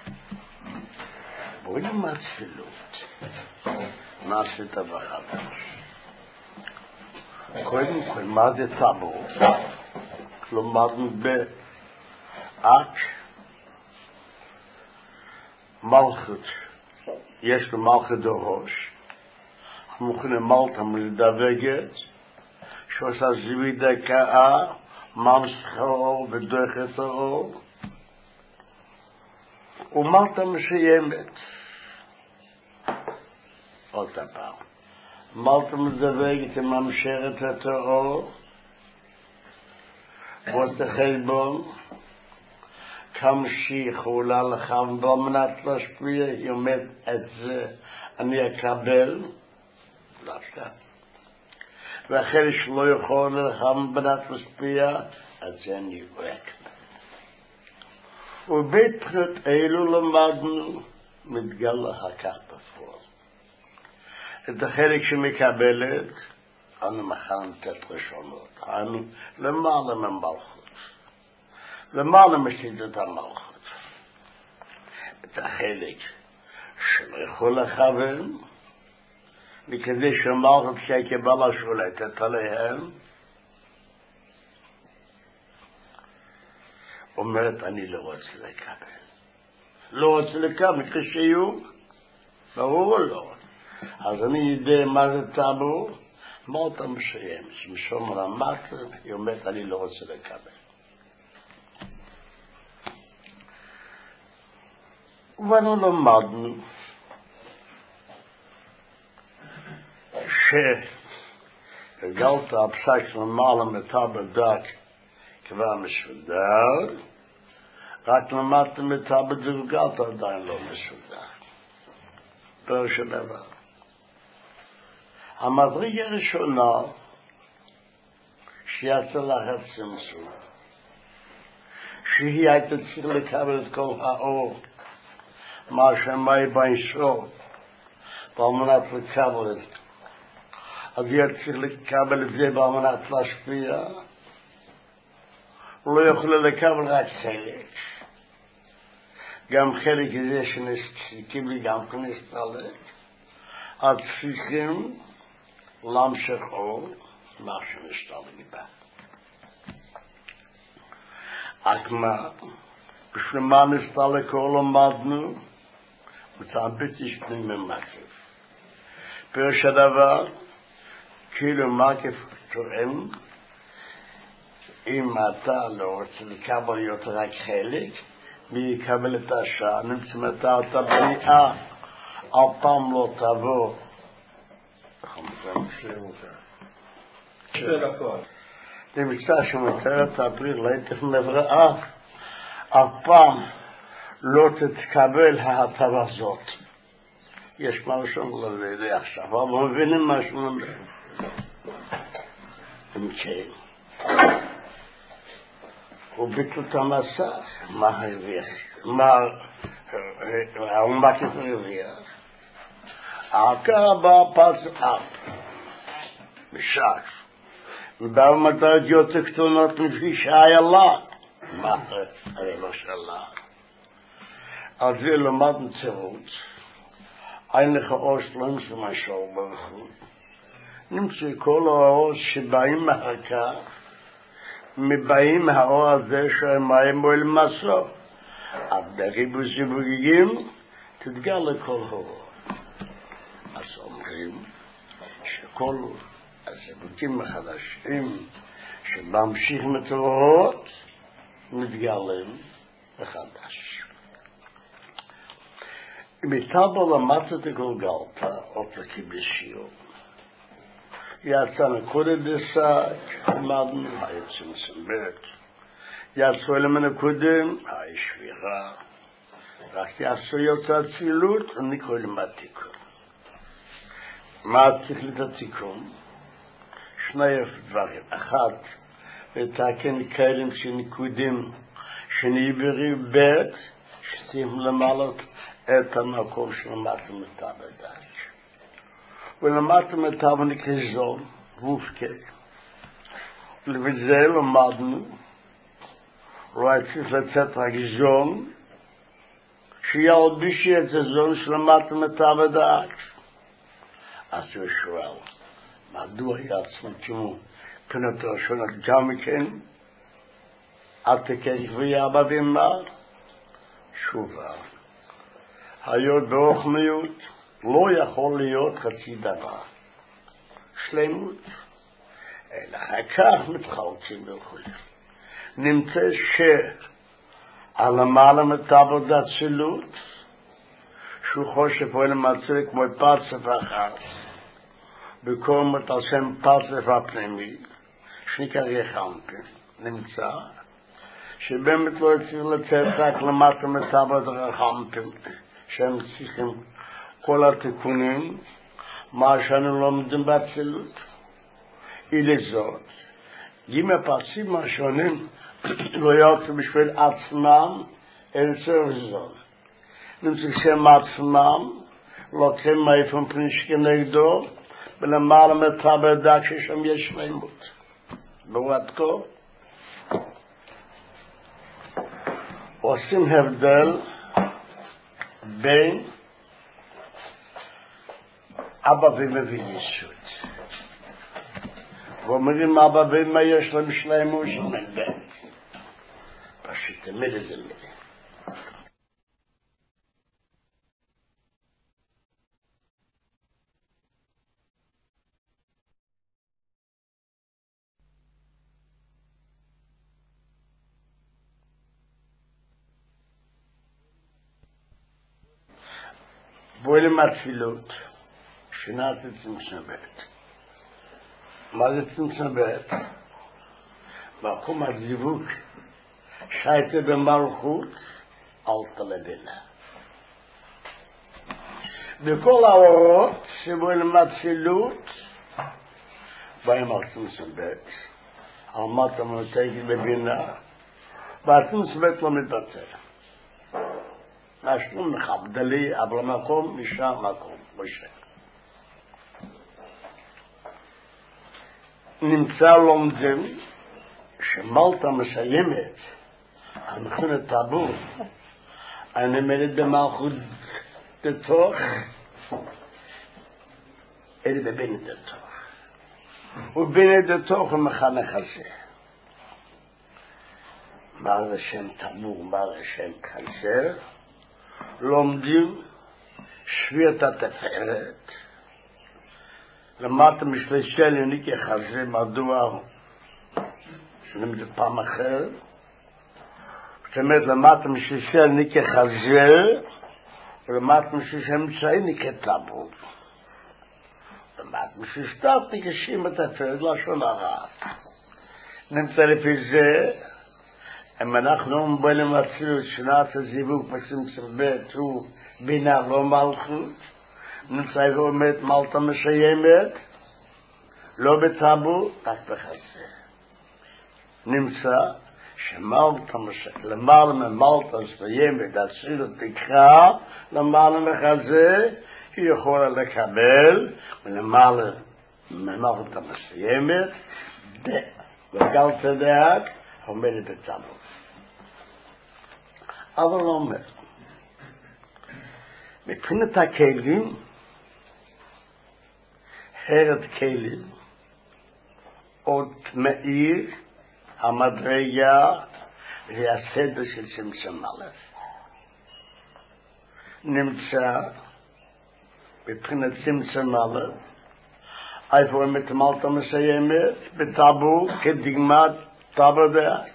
בואי נאמר תפילות. נעשה דבר חדש. קודם כל, מה זה תעבוד? כלומר, באק מלכות, יש לו מלכות דורש, מוכנים מלכם לדווגת, שעושה זיוי דקה, ממסחרו ודוחת האור, ומלכה מסיימת. עוד פעם. מלכה מדווגת וממשרת את האור, ועוד החשבון, כמה שהיא יכולה לך ובמנת להשפיע, היא אומרת את זה, אני אקבל, דווקא. ואחרי שלא יכול לך ובמנת להשפיע, אז זה אני אקבל. ובית בחינות אלו למדנו, מתגלה הכך בפועל. את החלק שמקבלת, אנו מכאן תת ראשונות, אנו למעלה ממלכות. למעלה משליטת המלכות. את החלק שלא יכול לכוון, וכדי שהמלכות שהקבלה שולטת עליהם, אומרת, אני לא רוצה לקבל. לא רוצה לקבל, כשיהיו, ברור לא. אז אני יודע מה זה טאבו, מה אתה מסיים? שמשום רמת, היא אומרת, אני לא רוצה לקבל. ואנו למדנו שגלת הפסק למעלה מטאבו דק כבר מסודר, רק למדת מטאבו דרגת עדיין לא מסודר. פרש הדבר. המדרגה הראשונה שיצא לה הצמצום, שהיא הייתה צריכה לקבל את כל האור, מה שמאי באינסוף, ועל מנת לקבל את זה. אז היא צריכה לקבל את זה ועל מנת להשפיע, הוא לא יכול לקבל רק חלק. גם חלק הזה שנסכים גם כנסתלק, אז צריכים להמשיך אור, מה שנסתלק בה. רק מה, בשביל מה נסתלק אור למדנו, מתאבט יש פנימי מקיף. פירוש הדבר, כאילו מקיף תואם, אם אתה לא רוצה לקבל יותר רק חלק, מי יקבל את השעה, נמצמתה את הבריאה, אף פעם לא תבוא. איך אומרים שלמותה? שלמותה. נמצא שמותרת הבריאה, לא הייתך נבראה, אף פעם לא תתקבל ההטבה הזאת. יש משהו לא יודע עכשיו, אבל מבינים משהו לא יודע. אם כן. וביטל את המסך, מה הרוויח? מה המקף הרוויח? העקר בא פס אפ, משק. ובאו מטרת יותר קטנות לפי שהיה לה. מה הרי לא שלה? על זה למדנו צירות. אין לך אור שלם שמשהו ברחוב. נמצא כל האור שבאים מהקר, מבאים האור הזה שהמים בו אל מסו. עד בריבו זיווגים תתגל לכל האור. אז אומרים שכל הזיווגים החדשים שממשיכים את האורות מתגלים מחדש. אם איתבו למדת הגולגלת, אותו כבשיעור. יצא נקודה דסק, למדנו, היה צמצם בית. יצאו אלה מנקודם, היה שבירה. רק יעשו יותר צילות, אני קורא למה תיקון. מה צריך את התיקון? שני דברים. אחת, לתקן כאלים שנקודים, שנעברי בית, שצריכים למעלות את המקום שלמדנו את הבדש. ולמדנו מטבניק ראשון, וופקה. ובזה למדנו, רואה צריך לצאת ראשון, שיהיה עוד בישי את הזון שלמדנו מטבע דעת. אז הוא שואל, מדוע יעצמו כמו פנתו שונות גם מכן? אל תקריך ויאבא ואמר, שובה. היות ברוחניות לא יכול להיות חצי דבר. שלמות. אלא כך מתחלקים וכו'. נמצא שעל למעלה מטבע דצילות, שהוא חושב הוא למצוא כמו פרצף אחר, בכל מתעשם פרצף הפנימי, שנקרא יחמפי, נמצא, שבאמת לא צריך לצאת רק למטה מטבע דרחמפי, שהם צריכים כל התיקונים, מה שאנו לומדים באצילות. ולזאת, אם הפרצים השונים לא יוצאו בשביל עצמם, אין צורך זאת. נמצא שהם עצמם, לוקחים מאיפה פניש כנגדו, ולמעלה מטבע דק ששם יש שלמות. ברור כה? עושים הבדל בין אבא ואמא וישות. ואומרים אבא ואמא יש להם שלמות של בן. פשוט תמיד זה מיד. בואי התפילות, שנת צמצום בית. מה זה צמצום בית? מקום הזיווג, שייטה במלכות, אל תלבינה. בכל האורות שבואי התפילות, באים על צמצום בית, על מטה מנותקת בבינה, והצמצום בית לא מתבצע. משלום מכבדלי, אבל מקום משם מקום, משה. נמצא לומדים שמלטה מסיימת, המכונת טבור, הנמלת במלכות דתוך, אלה בבינת דתוך. ובינת דתוך הוא מחנך הזה. מה זה שם טבור, מה זה שם חסר? לומדים שביעת התפארת, למטה משלשל יניקי חזה, מדוע שנלמד פעם אחרת, זאת אומרת למטה משלשל יניקי חזה, ולמטה משלשל מצאי ניקי טבור. למטה משלשתת ניקשים את התפארת, לשון הרע. נמצא לפי זה, אם אנחנו מבלים הצילות שנת הזיווג בצמצום בית הוא בינה לא מלכות, נמצא ואומרת מלטה מסיימת, לא בטבור, רק בחזה. נמצא שמלטה מסיימת, למעלה ממלטה מסיימת, הצילות תקרא, למעלה מחזה, היא יכולה לקבל, ולמעלה ממלטה מסיימת, בגל צדק, עומדת בטבור. אבל לא אומר. מבחינת הכלים, הרד כלים, עוד מאיר, המדרגה, והסדר של צמצום א'. נמצא, מבחינת צמצום א', איפה הם מלטה מסיימת, בטבור, כדגמת טבור דעת.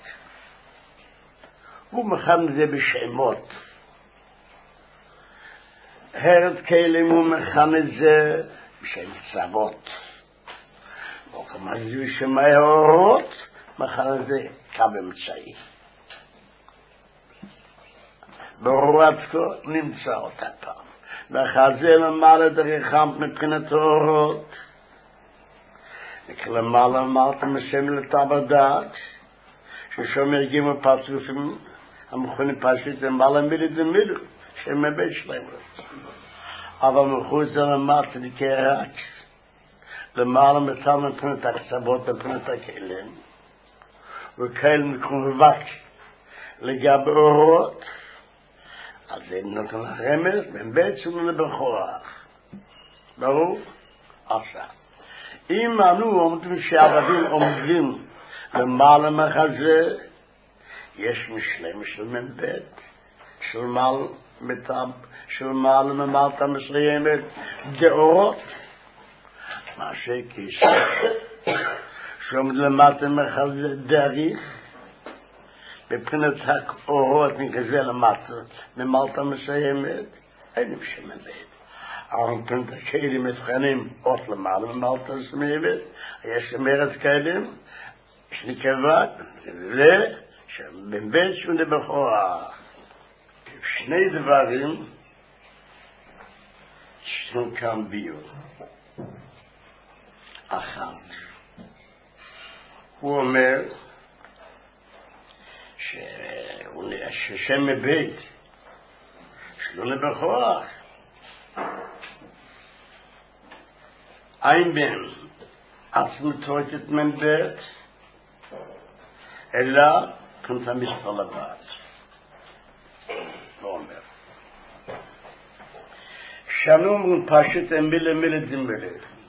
הוא מכן את זה בשמות. הרד כלים הוא מכן את זה בשם צוות. וכמה זה שמי האורות, מכן את זה כבמצאי. ברורת כה נמצא אותה פעם. וחזה למעלה דרכם מבחינת האורות. וכלמעלה למעלה מסיים לטבע דעת, ששום ירגימו פרצופים, המכונים פשוט למעלה מילי דמיlu, שהם מבית שלהם. אבל מחוץ זה למטה נקרא רק למעלה מצד מבחינת הקצוות, מבחינת הכלים, וכאלה מקרובות לגבי אורות, אז זה נותן רמז בין בית שלנו לבכוח. ברור? עכשיו. אם אנו עומדים שהערבים עומדים למעלה מחזה, יש משלם של מבית, של מעל מטב, של מעל ממלתה מסוימת, דאורות, מה שכיס, שעומד למטה מחזה דריך, בבחינת האורות מכזה למטה, ממלתה מסוימת, אין משל מבית. אבל מבחינת הכלים מבחנים עוד למעלה ממלתה מסוימת, יש מרץ כלים, יש נקבת, זה, שבבית שהוא נבחורה, שני דברים שנו כאן ביור. אחת, הוא אומר ששם מבית שלו נבחורה, אין בין עצמתות את מבית, אלא כנת המספר לבד. לא אומר. שנו אומרים פשוט הם מילה מילה דמילה.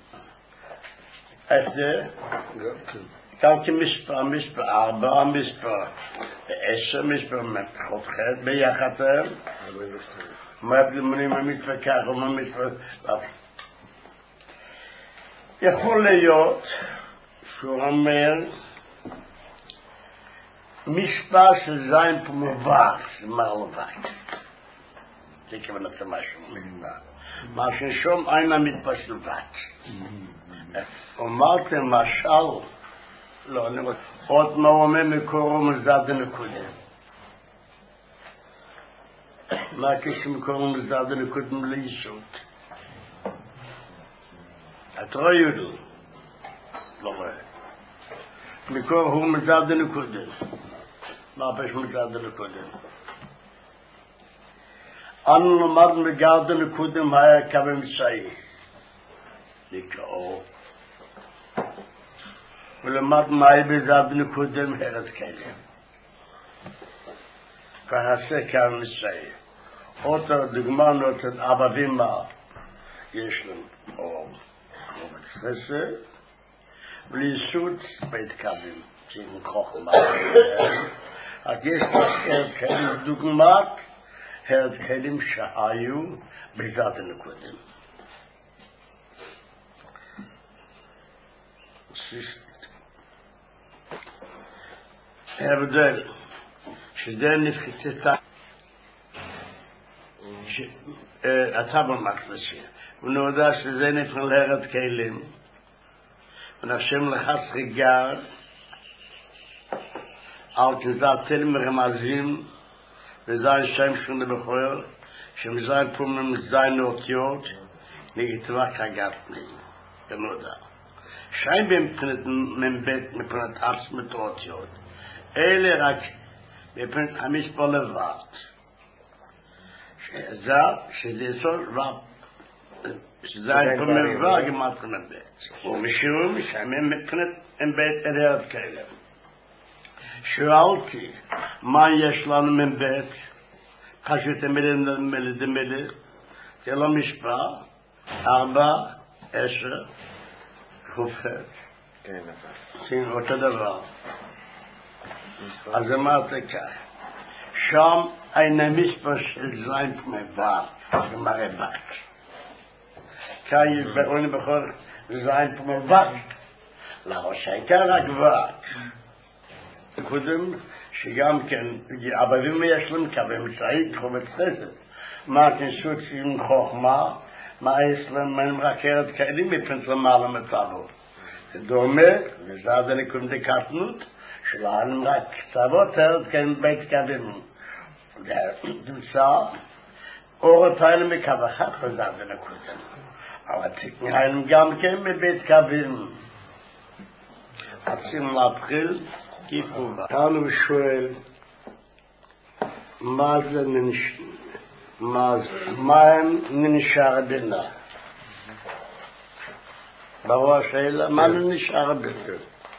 איך זה? גם כמספר, מספר ארבע, מספר עשר, מספר חותכת ביחד. מה בלמונים מתווכח ומה מתווכח. יכול להיות שהוא אומר מספר של זין פה מובח, זה מרלוות. זה כוונת משהו מספר. מה ששום אין המתפס לבד. אמרתי משל, לא, אני רוצה, עוד מה אומר מקורו מזד הנקודה. מה כשמקורו מזד הנקודה מלישות? את רואה יודו? לא רואה. מקור הוא מזד הנקודה. מה פש מגד הנקודם? אנו למד מגד הנקודם היה כבמצאי. לקראו. ולמד מהי בזד הנקודם הרד כלים. כהסה כבמצאי. אותה דוגמה נותן אבא ואמא. יש להם אור. כמו בתפסה. וליסות בית כלים. שירים חוכמה. אז יש הרד כלים דוגמת הרד כלים שהיו בזד הנקודם. ההבדל שזה נפחתתה אתה במקלסי ונודע שזה נפחת להרד כלים ונפשם לך סריגר על כזעתל מרמזים וזין שם שונה בחויר שמזין פומים זין אותיות נגתבה כגת פנים ונודע שיים מבחינת מבית מבחינת עצמת אותיות אלה רק מבחינת המספר לבד שזה שזה סול רב שזה אין פה מבא גמרת מבית ומשאירו משעמם מבחינת מבית אליהם כאלה שאלתי מה יש לנו מבית פשוט המילים דמילה דמילה זה לא מספר ארבע עשר חופת כן אותו דבר אז אמרתי כך שם אין המספר של זין מבא ומראה בת כאן יש בעוני בכל זין מבא לראש הייתה רק בת קודם שגם כן עבדים יש להם כבמצאי תחומת חסד מה כנסות עם חוכמה מה יש להם מהם רק הרד כאלים מפנת למעלה מצבו זה דומה וזד הנקום דקטנות שלהם רק קצוות הרד כאלים בית כבים דמצא אורות האלה מקווחת וזד הנקום אבל תקניים גם כן מבית כבים רוצים להתחיל כאן הוא שואל מה זה ננשאר מה הם ננשאר בינה ברור השאלה, מה לא נשאר בזה?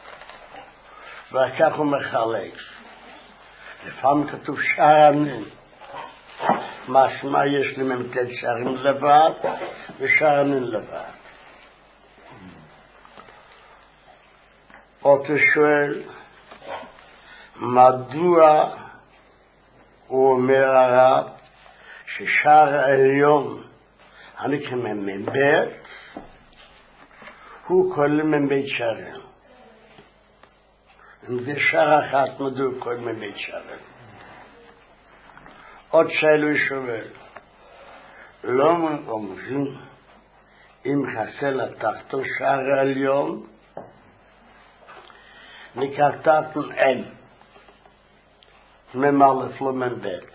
וכך הוא מחלק. לפעמים כתוב שערנים. משמע יש לי ממתת שערים לבד ושערנים לבד. אותו שואל, מדוע הוא אומר הרב ששער העליון אני כממבט הוא כולל מבית שערים. אם זה שער אחת מדוע כל מבית שערים. עוד שאלו שואל, לא אומרים אם חסר לתחתו שער העליון נקרתת אין ממלף לו מבט.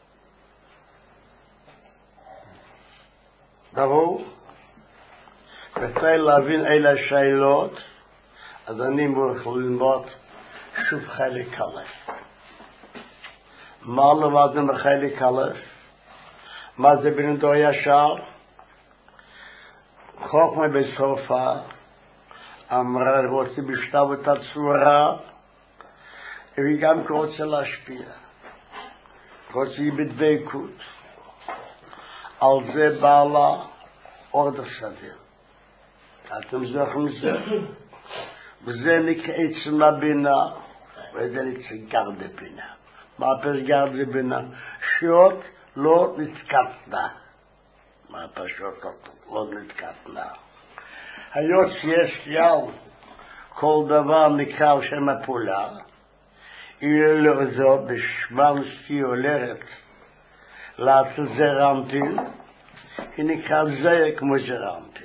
ברור? כדי להבין אלה השאלות, אז אני מוכרח ללמוד שוב חלק א'. מה למדנו בחלק א'? מה זה בנדו ישר? חוכמה בסופה אמרה רוצה בשטב את הצורה, והיא גם רוצה להשפיע. רוצה בדבקות. על זה בא לה עוד הסדר. אתם זוכרים זה? וזה נקרא עצם הבינה, וזה נקרא גרד הבינה. מה פשוט גרד הבינה? שעות לא נתקפנה. מה פשוט לא נתקפנה? היות שיש כלל, כל דבר נקרא על שם הפעולה, היא לא זו בשמן שהיא הולכת לעשות זרמפין, היא נקרא זה כמו זרמפין.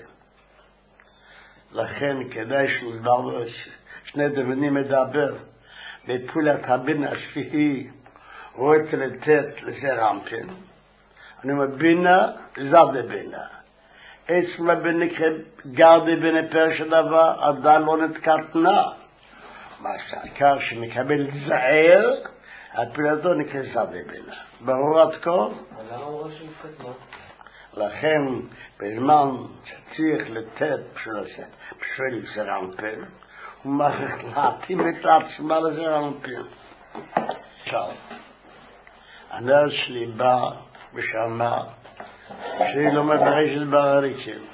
לכן כדאי שנדבר שני דבנים מדבר בפעולת הבינה שהיא רוצה לתת לזרמפין. אני אומר בינה זד בינה. עצם הבינה גרדי בינה פרש הדבר עדיין לא נתקטנה. מה שעקר שמקבל זער, הפעולתו נקרא זד בינה. ברור עד כה? למה הוא רואה שהתקטנה? לכן בזמן שצריך לתת בשביל זרמפין, הוא מכריח להתאים את עצמה לזרמפין. עכשיו, הנר שלי בא ושמע שהיא לומד ברשת ברריקים.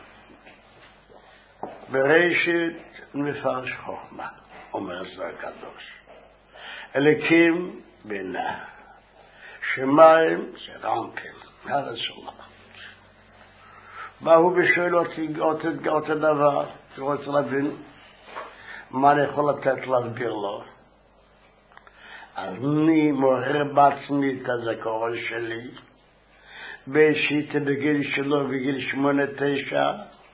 ברשת מפרש חוכמה, אומר זה הקדוש. אלוקים בינה, שמיים זרמפין, הר הסולם. מה הוא בשביל אותו דבר? הוא רוצה להבין מה אני יכול לתת להסביר לו. אני מורה בעצמי את הזכרון שלי, בשייתי בגיל שלו בגיל שמונה תשע,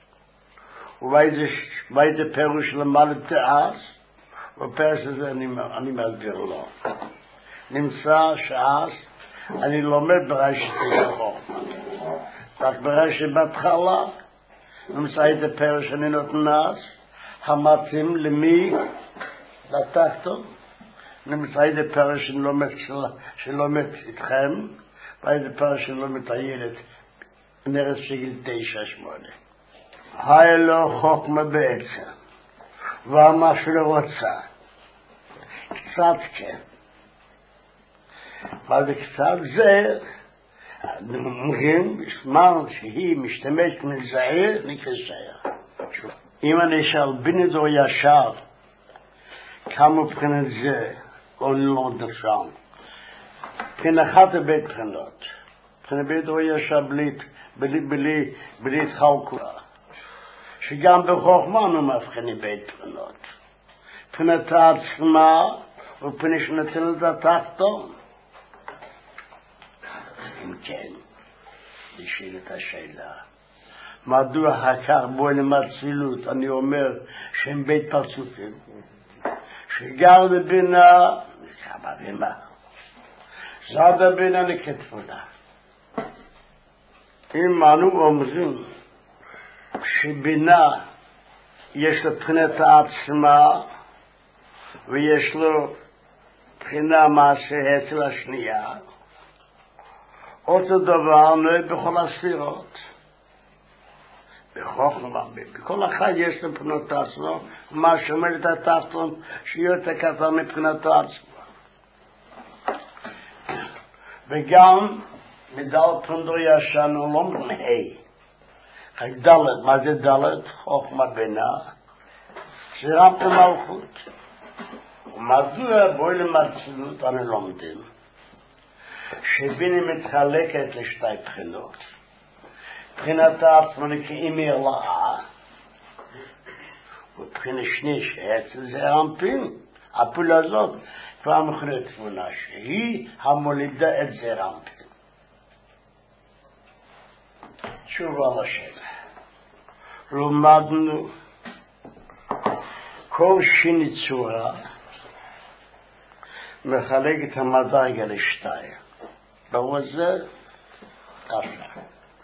ובאיזה פירוש למדתי אז, ובפרש הזה אני, אני מסביר לו. נמצא שאז אני לומד ברשת חוכמה. רק ברשת בהתחלה, נמצא את הפרש שאני נותן אז, המתאים למי לתחתון. נמצא את הפרש שאני לומד, שלומד איתכם, ואיזה פרש שאני לומד הילד, נרס שגיל תשע שמונה. היה לו חוכמה בעצם, ומה שלא רוצה. קצת כן. מה זה קצת? זה אומרים, בזמן שהיא משתמשת מזעיר, נקרא זעיר. אם אני אשאל בנדו ישר, כמה בחינת זה, לא נלמוד נפשם. בחינה אחת הבית בחינות. בחינה בנדו ישר בלי התחלקות. שגם בחוכמה אנו מבחינים בית בחינות. בחינת העצמה, ובחינה שנתן את התחתון. אם כן, לשאול את השאלה, מדוע הכר בו למצילות, אני אומר שהם בית פרצופים, שגר לבינה, כמה ומה, זד הבינה לכתפונה. אם אנו אומרים שבינה יש לו בחינת העצמה, ויש לו בחינה מעשה אצל השנייה, אותו דבר נוהג בכל הספירות. בחוכמה, בכל אחד יש לבחינות עצמו, מה שאומר את התחתון, שיהיה יותר קטן מבחינת עצמו. וגם מדל פונדו ישן הוא לא מלהי. רק דלת, מה זה דלת? חוכמה בינה, שירת המלכות. ומדוע בואי למצילות אני לומדים, שבינה מתחלקת לשתי בחינות. בחינת העצמו נקראים מרלאה, ובחינה שני שעצם זה רמפין. הפעולה הזאת כבר מכונה תבונה שהיא המולידה את זה רמפין. תשובה לשאלה. למדנו כל שיני צורה מחלק את המדרגה לשתיים. בזה ככה.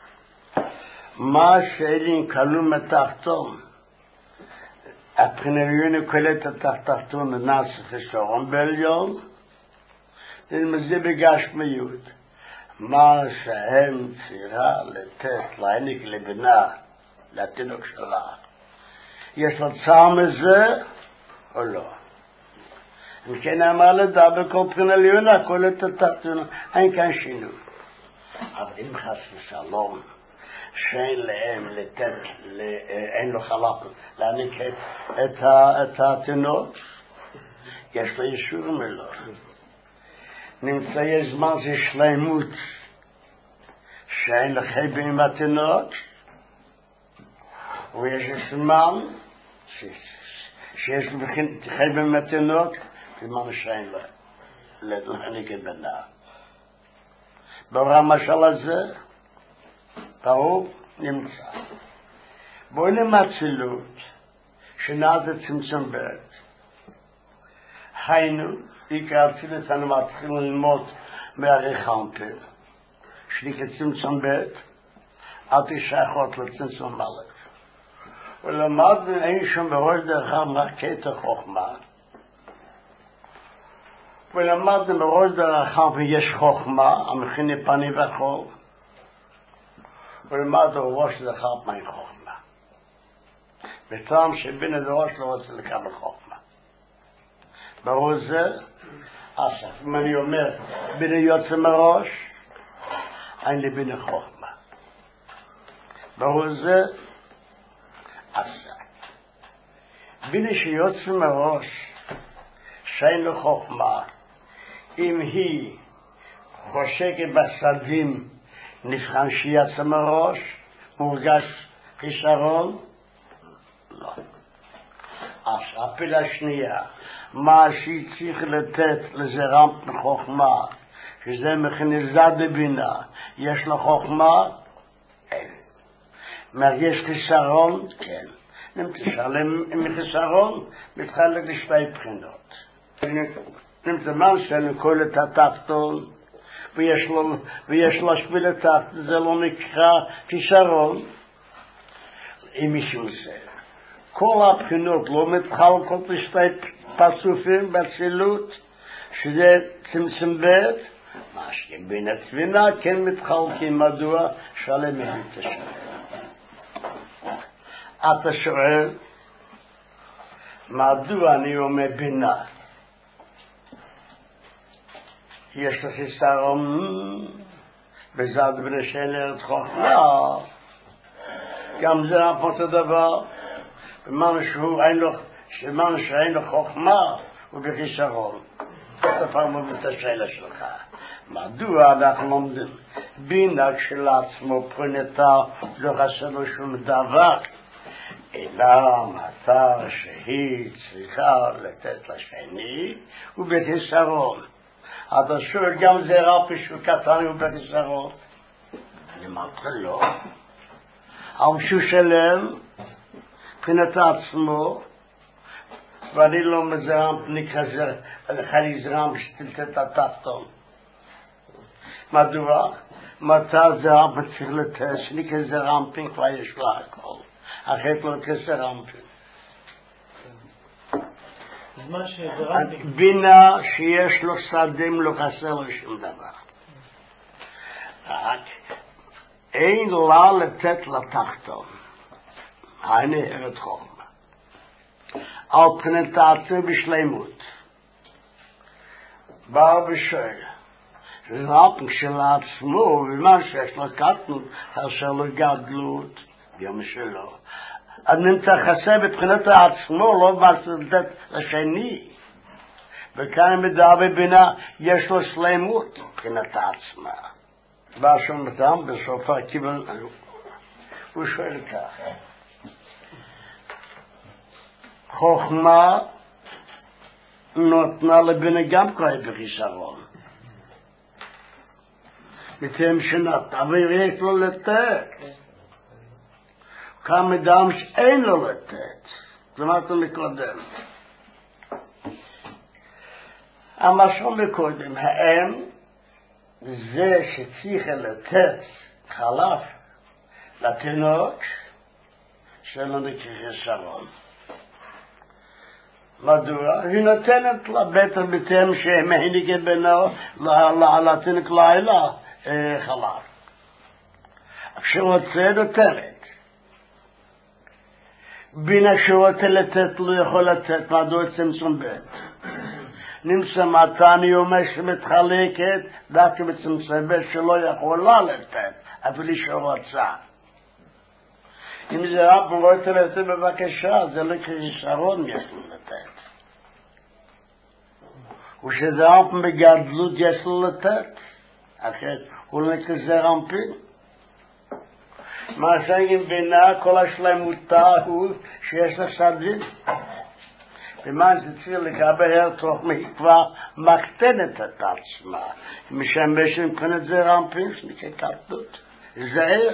מה שאלין כלום מתחתון, הבחינריון קולט התחתון נאסף ושרון בעליון, זה בגשמיות. מה שהם צירה לתת, להעניק לבנה, לתינוק שלה. יש לו צער מזה או לא? אם כן אמר לדע בכל בחינריון הקולט התחתון, אין כאן שינוי. אבל אם חס ושלום, שאין להם לתת, אין לו חלק להעניק את התינוק, יש לו אישור מלא. נמצא יש זמן זה שלמות שאין לחבר עם התינוק, ויש זמן שיש לחבר עם התינוק, זמן שאין לו להעניק את בנה. ברמה של הזה, ברור, נמצא. בואי למצילות, שנעד את צמצום בית. היינו, עיקר צילת אנו מתחילים ללמוד מהרחמפל, שליק את צמצום בית, אל תשייכות לצמצום מלך. ולמדנו אין שום בראש דרך מרכת החוכמה, ולמדנו בראש דרך יש חוכמה, המכיני פני וחול, ולמדנו בראש דרך מהי חוכמה. בטעם שבין הדרוש לא רוצה לקבל חוכמה. ברור זה, אסף, אם אני אומר, בינה יוצא מראש, אין לי בינה חוכמה. ברור זה, אסף. בינה שיוצא מראש, שאין לו חוכמה, אם היא חושקת בסדים, נבחן שיצא מראש, מורגש חיסרון, לא. אז הפילה השנייה, מה שהיא צריך לתת לזה רמפ מחוכמה, שזה מכניזה בבינה, יש לו חוכמה? אין. מרגיש חיסרון? כן. נמצא מחיסרון, מתחלק לשתי בחינות. נמצא מה שנקול את התחתון, ויש לו, ויש לו שביל את התחתון, זה לא נקרא חיסרון, אם מישהו זה. כל הבחינות לא מתחלקות לשתי פסופים בצילות, שזה צמצם בית, מה שבין התבינה כן מתחלקים, מדוע שלם מהם תשאל. אתה שואל, מדוע אני אומר בינה? יש לך חיסרון בזד בני שאלה את חוכמה, גם זה הפות הדבר, במן שהוא אין לו, שבמן שאין לו חוכמה הוא בחיסרון. אתה פעם את השאלה שלך, מדוע אנחנו לומדים בינה כשלעצמו פרינתה לא חסר לו שום דבר, אלא מטר שהיא צריכה לתת לשני ובחיסרון. אתה שואל גם זה רע פשוט קטן ובחיסרון. אני אמרתי לא. המשהו שלם מבחינת עצמו, ואני לא מזרם פני כזה, חלי זרם שתלתת התחתון. מדוע? מטר זרם צריך לתת, שני כזה רמפין כבר יש לה הכל. אחרת לא כזה רמפין. בינה שיש לו שדים לא חסר לו שום דבר. רק אין לה לתת לתחתון. eine Eret Chochma. Alternativen בשלמות. בא בשואל. זה נראה כשלעצמו, ומה שיש לו קטן, אשר לו גדלות, ביום שלו. אז נמצא חסר בבחינת העצמו, לא בצדת לשני. וכאן מדע בבינה, יש לו שלמות, מבחינת העצמה. בא שום אדם, בסוף הקיבל, הוא שואל כך. חוכמה נותנה לבינה גם כהן בחיסרון. מטעם שנת, אבל יש לו לתת. כמה אדם שאין לו לתת. זה מה אתה מקודם. המשהו מקודם, האם זה שצריך לתת חלף לתינוק שלא נקרא שרון. מדוע? היא נותנת לה בטח בטעם שמהניקה בינו לתינוק לילה חלף. כשרוצה נותנת. בינה שרוצה לתת לא יכול לתת, מדוע צמצום בית. נמצא מתן יומש שמתחלקת דווקא בצמצום בית שלא יכולה לתת, אפילו שרוצה. אם זה רק רוצה לתת בבקשה, זה לא כישרון יש לו לתת. ושזה רק בגדלות יש לו לתת. אחרת, הוא לא כזה רמפין. מה שאין בינה, כל השלמותה הוא שיש לה סדין. ומה זה צריך לקבל תוך כבר מקטנת את עצמה. משמש מבחינת זה רמפין, שנקרא קטנות. זהיר.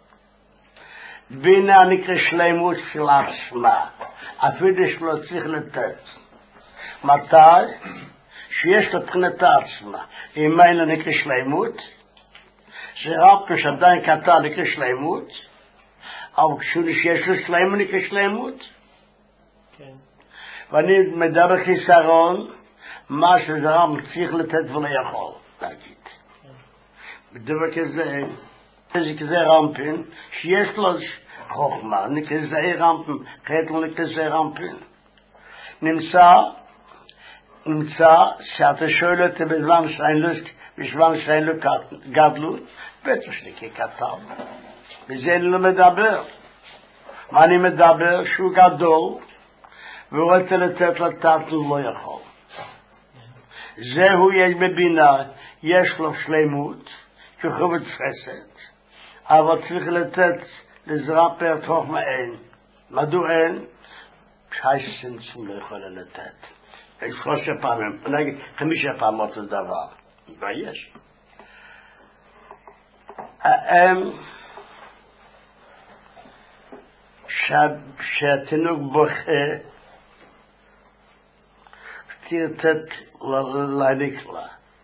בינה נקרא שלמות של עצמה. אפילו שלא צריך לתת. מתי? שיש לבחינת עצמה. אם אין לה נקרא שלמות, זה רק כשעדיין קטן נקרא שלמות, אבל כשיש לו שלמות נקרא שלמות. כן. ואני מדבר חיסרון, מה שזה רק צריך לתת ולא יכול להגיד. בדבר כזה, זה כזה רמפין, שיש לו חוכמה, נקרא רמפין, כעת לא נקרא רמפין. נמצא, נמצא שאתה שואל אותי בזמן שאין לו, בזמן שאין לו גדלות, בטח שנקרא קטן. וזה אני לא מדבר. מה אני מדבר? שהוא גדול, והוא רוצה לתת לתת, הוא לא יכול. זהו יש בבינה, יש לו שלמות, כחובת חסד, אבל צריך לתת לזרע פר חוכמה אין. מדוע אין? שי צמצום לא יכול לתת. יש שלושה פעמים, נגיד חמישה פעמים אותו דבר. ויש. האם שהתינוק בוכה, תרתת להניק לה.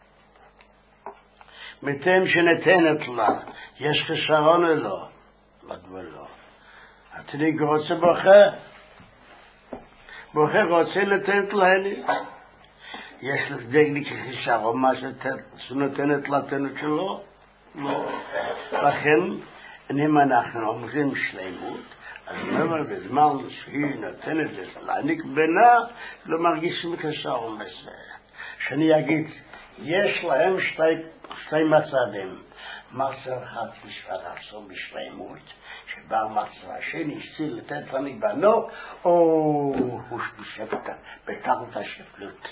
מטעם שנתנת לה, יש חסרון או לא? מדוע לא? התינוק רוצה בוכה. בוכה רוצה לתת להניק. יש לדגניק חסרון, מה שנתנת לתנת שלו? לא. לכן, אם אנחנו אומרים שלמות, אז נאמר בזמן שהיא נותנת להניק בינה, לא מרגישים חסרון בזה. שאני אגיד, יש להם שתי, שתי מצבים. מצב אחד בשביל לעשות בשלמות, שבא מצב השני, שצריך לתת להניק בנו, או הוא בשפטה, בתחת השפלות.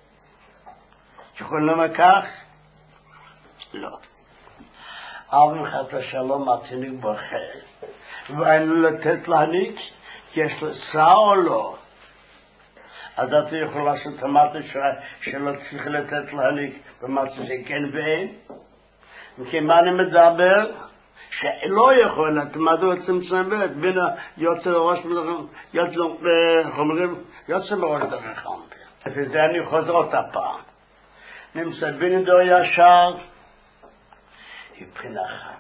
יכול לומר כך? לא. אבל מחת השלום התינוק בוכה. ואין לו לתת להניק, יש לו צער או לא. אז אתה יכול לעשות את המטה שלא צריך לתת להניק במטה זה כן ואין. וכן מה אני מדבר? שלא יכול, אתה מדוע צמצום בית, בינה יוצא לראש חומרים, יוצא לראש דרך חומר. וזה אני חוזר אותה פעם. נמצא בינה דור ישר, היא בחינה אחת.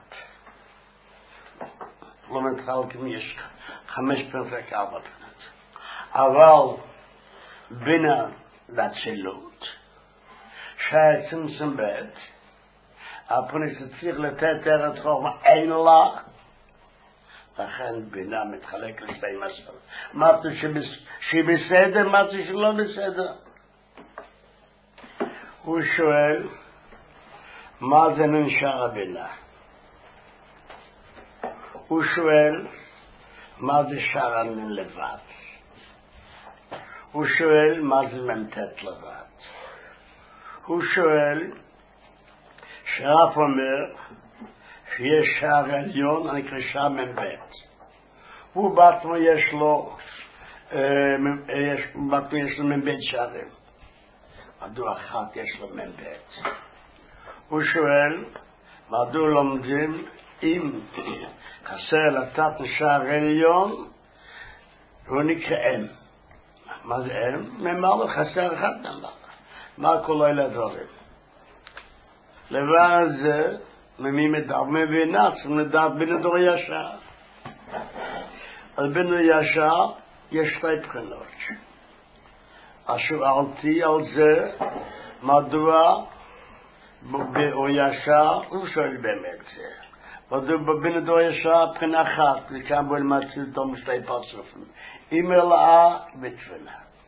לא מתחלקים, יש חמש פרק ארבע פרק. אבל בינה לאצילות, שהצמצום בית, הפני שצריך לתת ארץ חוכמה, אין לה, לכן בינה מתחלק לשתי מסורת. אמרתי שהיא בסדר, אמרתי שלא בסדר. הוא שואל, מה זה נשאר הבינה? הוא שואל, מה זה שער הנין לבד? הוא שואל, מה זה ממתת לבד? הוא שואל, שרף אומר, שיש שער עליון, אני קורא שער מבית. הוא בעצמו יש לו, יש, בעצמו יש לו מבית שערים. מדוע אחת יש לו מבית? הוא שואל, מדוע לומדים, אם חסר לתת שער עליון, הוא נקרא אם. מה זה אם? ממלא חסר אחד נמלא. מה כל אלה דברים? לבד הזה, ממי מדבר מבינה, צריכים לדעת בין הדור ישר. על בין הישר יש שתי בחינות. שאלתי על זה, מדוע הוא ישר, הוא שואל באמת זה. מדוע בין הדור ישר בחינה אחת, וכאן בו למציל תום שתי פרצופים. אם אלאה ותפילה.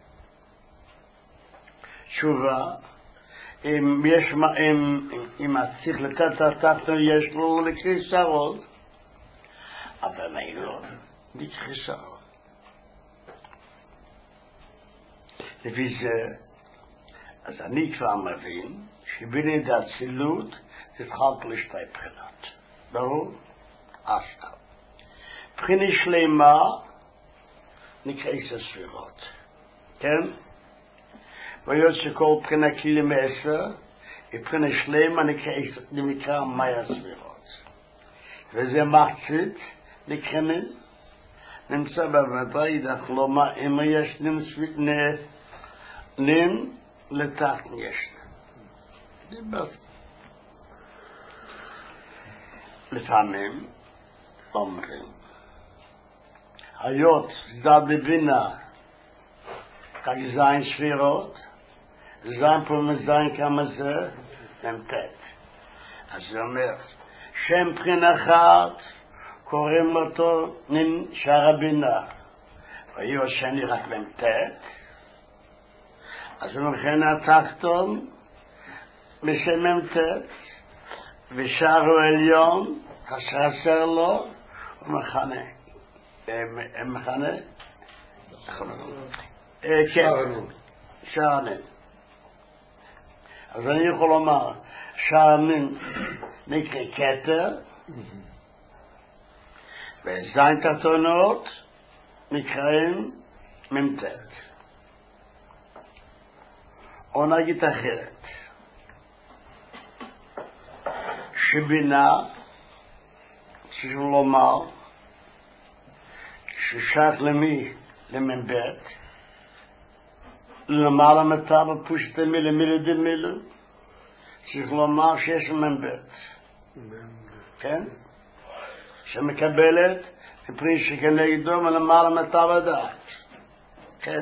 תשובה, אם יש מה, אם, אם צריך לתת התחתון, יש לו לחיסרון, אבל אין לו לחיסרון. לפי זה, אז אני כבר מבין, שבין את הצילות, תתחלק לשתי בחינות. ברור? עכשיו. בחינה שלמה, נקרא ספירות. כן? ויוצא שכל בחינה כלי מעשר, מבחינה שלמה נקרא מאי הספירות. וזה מחצית, נקרא נין. נמצא בוודאי, אנחנו לא מה, אם יש נין סבית נין, לתחת יש נין. לפעמים, אומרים, היות זד בבינה, כך זין ספירות, זין פה מזין כמה זה, נמתת. אז זה אומר, שם בחינה אחת, קוראים אותו נין שער הבינה, והיו השני רק נמתת, אז מבחינה התחתון, בשם נמתת, ושער הוא עליון, חסר לו, הוא מכנה. מכנה? כן, שער נין. אז אני יכול לומר, שער נין נקרא כתר, וזין תחתונות נקראים ממתת. או נגיד אחרת, שבינה, צריך לומר, ששייך למי? למנבט, למעלה מטה בפושט מילה מילה דמילה, צריך לומר שיש למנבט. כן? שמקבלת פרי שכנגדו מלמעלה מטה בדעת. כן?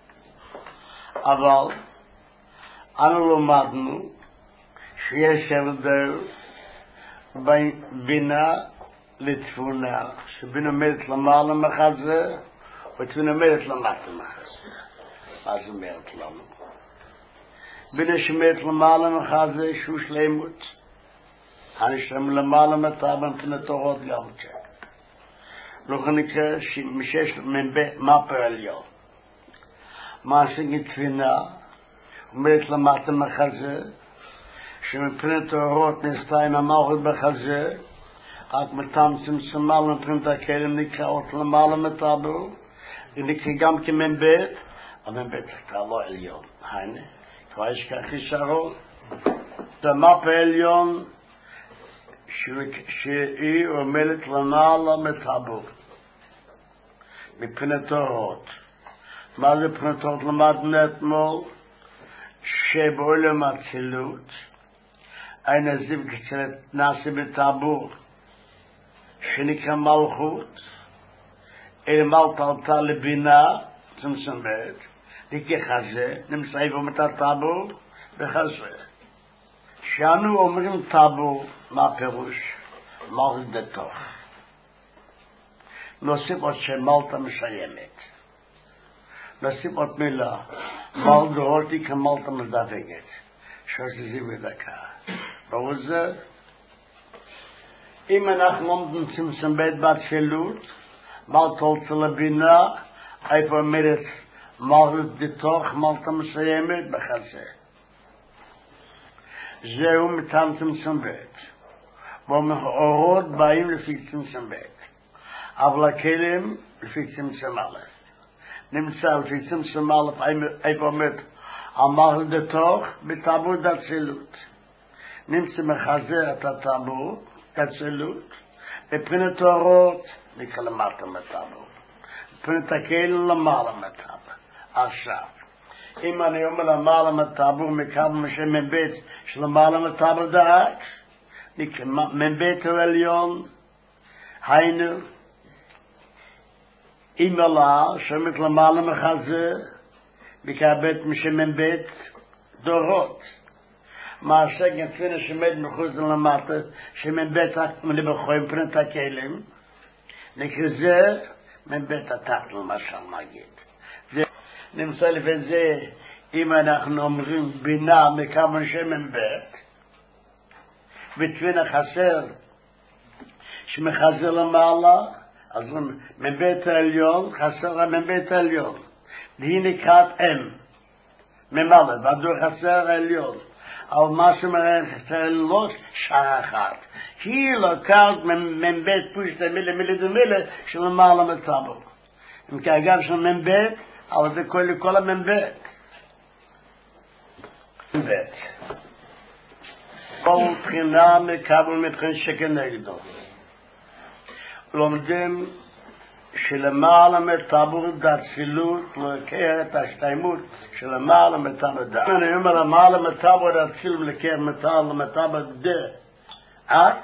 אבל אנו למדנו שיש הבדל בין בינה לתבונה, שבינה עומדת למעלה מחזה, ותבונה עומדת למטה מחזה. מה זה אומרת לנו? בינה שעומדת למעלה מחזה, שהוא שלמות. אני שלם למעלה מטה מבחינת תורות גם כן. לא נקרא שיש מפה עליון. מה שתבינה עומדת למטה מחזה, שמבחינת תורות נסתה עם המערכת בחזה, רק מטמצם שמאל מבחינת הכלים נקראות למעלה מטאבו, ונקרא גם כמנבט, המנבט כבר לא עליון. הנה, כבר יש כך חיסרון. המפה עליון, שהיא עומדת למעלה מטאבו, מבחינת תורות. מה זה מבחינת תורות? למדנו אתמול, שבעולם הצילות, אין הזיו קצת נעשה בטאבור, שנקרא מלכות, אל מלטלתה לבינה, צמצם בית, נקרא חזה, נמצא איפה מטאבור, בחזה. שאנו אומרים טאבור, מה פירוש? מלכות בתוך. נוסיף עוד שמלטה משיימת. נוסיף עוד מילה, מל דורתי כמלטה מדבקת. שזה בדקה. ברור זה? אם אנחנו עומדים צמצם בית בתפילות, מל תולצה לבינה, איפה אומרת מל דתוך, מלטה מסיימת בחזה. זהו מטעם צמצם בית. והאורות באים לפי צמצם בית. אבל הכלים לפי צמצם א'. נמצא לפי צמצם א', איפה אומרת אמר דתוך בטבור דצילות. נמצא מחזה את הטבור, דצילות, מבחינת אורות, נקרא למטה מטבור. מבחינת הכלים למעלה מטבור. עכשיו, אם אני אומר למעלה מטבור, מקבל משם מבית שלמעלה מטבור דעת, נקרא מבית העליון, היינו, אם עלה, שמת למעלה מחזה, מקבלת משם בית דורות. מעשה גנפינה שמד מחוץ למטה, שמן בית מלבחויים פרנט הכלים, נקרא זה מן בית התחת למשל נגיד. נמצא לפי זה, אם אנחנו אומרים בינה מכמה שמן בית, ותפינה חסר, שמחזר למעלה, אז מן בית העליון, חסר מן בית העליון. והיא נקראת אם, ממלא, בדור חסר העליון. אבל מה שמראה חסר לא שעה אחת. היא לוקחת מבית פושטה מילה מילה דמילה שלמעלה מטבור. אם כאגב של מבית, אבל זה כל כל המבית. מבית. כל בחינה מקבל מבחין שכנגדו. לומדים שלמעלה מטבור דצילות לקר את השתיימות שלמעלה מטבור דעת. אני אומר למעלה מטבור דצילות לקר מטבור דעת.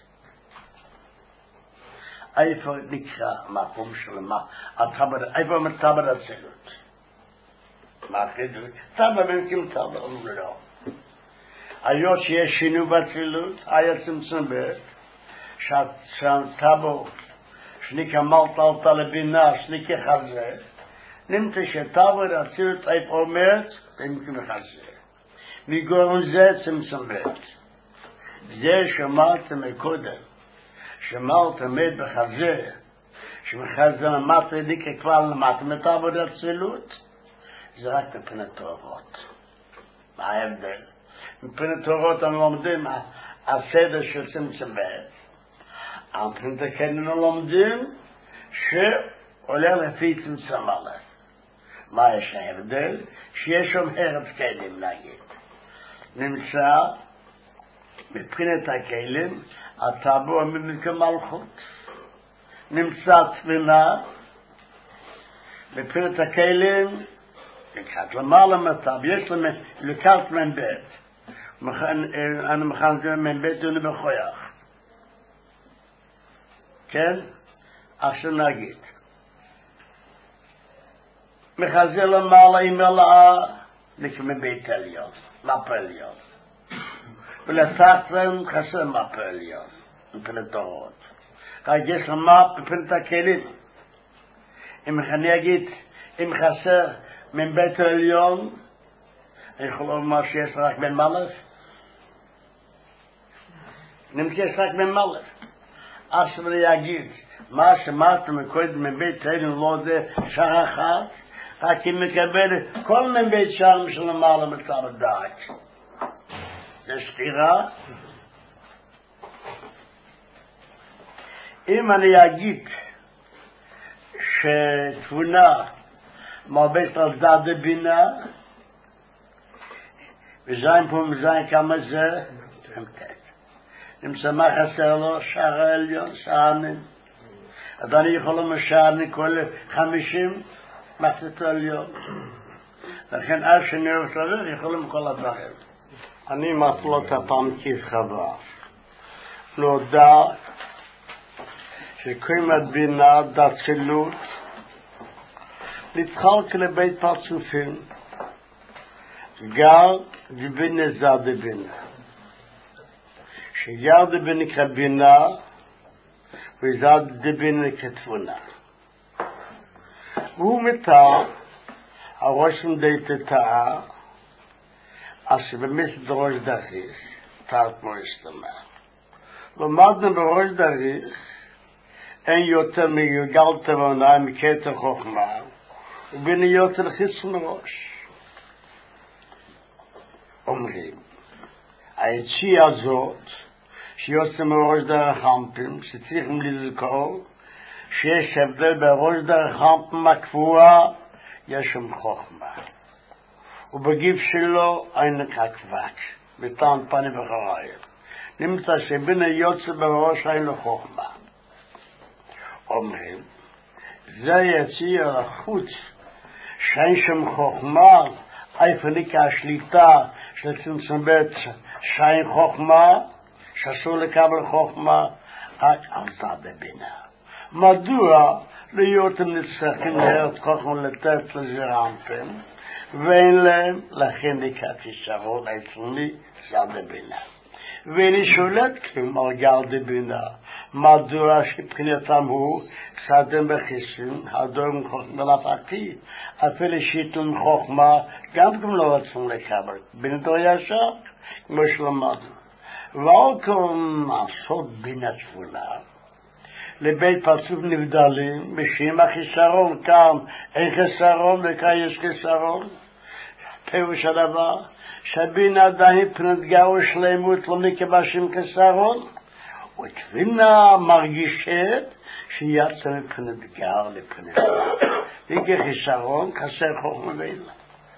איפה נקרא מקום שלמעלה? איפה מטבור דצילות? מה חידוש? טבור מנקים טבור, לא. היות שיש שינוי בצילות, היה צמצום בית, שהטבור שניקה מלטה אלתה לבינה, שניקה חזה, נמצא שטבור הצילות איפה אומרת, ניקה מחזה. מגורם זה צמצום בית. זה שמעת מקודם, שמעת עמד בחזה, שמחזה למטה, ניקה כבר למטה, מטבור הצילות, זה רק מפני תורות. מה ההבדל? מפני תורות אנחנו לומדים הסדר של צמצום בית. מבחינת הכלים לומדים שעולה לפי צמצום א'. מה יש ההבדל? שיש שם הרב כלים נגיד. נמצא מבחינת הכלים הטבור כמלכות. נמצא תבינה מבחינת הכלים לקחת למעלה מטב. יש להם לקחת מן בית. אני מכנתי מן בית ולבחוייך. כן? עכשיו נגיד. מחזר למעלה עם מלאה, נקרא בית עליון, מפה עליון. ולתחתן חסר מפה עליון, מבחינת תורות. כך יש למפה מבחינת הכלים. אם אני אגיד, אם חסר מבית העליון, אני יכול לומר שיש רק בן מלף? נמצא יש רק בן מלף. עכשיו אני אגיד, מה שמעת מקודם מבית העליון לא זה שעה אחת, רק אם מקבל כל מבית שער של למעלה מצב הדעת. זה סתירה. אם אני אגיד שתבונה מרבית על דעת בינה, וזין פה וזין כמה זה, נמצא מה חסר לו, שער העליון, שערנים. אז אני יכול לומר שערנים כל חמישים, מצאת העליון. לכן אז שאני אוהב לדבר, אני יכול לומר כל הדברים. אני מפלות הפעם כחבר. נודע שקיימת בינה דצילות, נתחלק לבית פרצופים, גר דבינה זר דבינה. שיגר דבינה נקרא בינה, וזאת דבינה כתבונה. הוא מתא, הרושם די תתאה, אז שבאמת דרוש דריך, תאת מויסטמה. למדנו בראש דריך, אין יותר מגלגל תבונה מקטע חוכמה, ובין יותר חיץ מראש. אומרים, היציאה הזאת, שיוצא מראש דרך חמפים, שצריכים לזכור, שיש הבדל בראש דרך חמפים הקבועה, יש שם חוכמה. ובגיב שלו אין לך קבק, בטעם פנים וחריים. נמצא שבין היוצא בראש אין לו חוכמה. אומרים, זה יציע לחוץ, שאין שם חוכמה, איפה נקרא השליטה של צמצום בית שאין חוכמה, שאסור לקבל חוכמה, רק על זה בבינה. מדוע להיות נצטרכים להיות חוכמה לתת לזרעמתם, ואין להם לכן נקרא כישרון אצלי, זה בבינה. ואני שולט כמו גל דבינה, מדוע שבחינתם הוא סדם בחיסון, הדום חוכמה לפעתי, אפילו שיתון חוכמה, גם כמו לא רצון לקבל, בנדו ישר, כמו שלמדנו. ועל כל מעשות בינה תפולה, לבית פרצוף נבדלים, בשם החיסרון, כאן אין חיסרון וכאן יש חיסרון. פירוש הדבר, שבינה עדיין פנת גאו שלמות לא מקבשים חיסרון, ותבינה מרגישת שיצא מפנת גאו לפנת גאו. וכי חיסרון חסר חוכמה ואילה.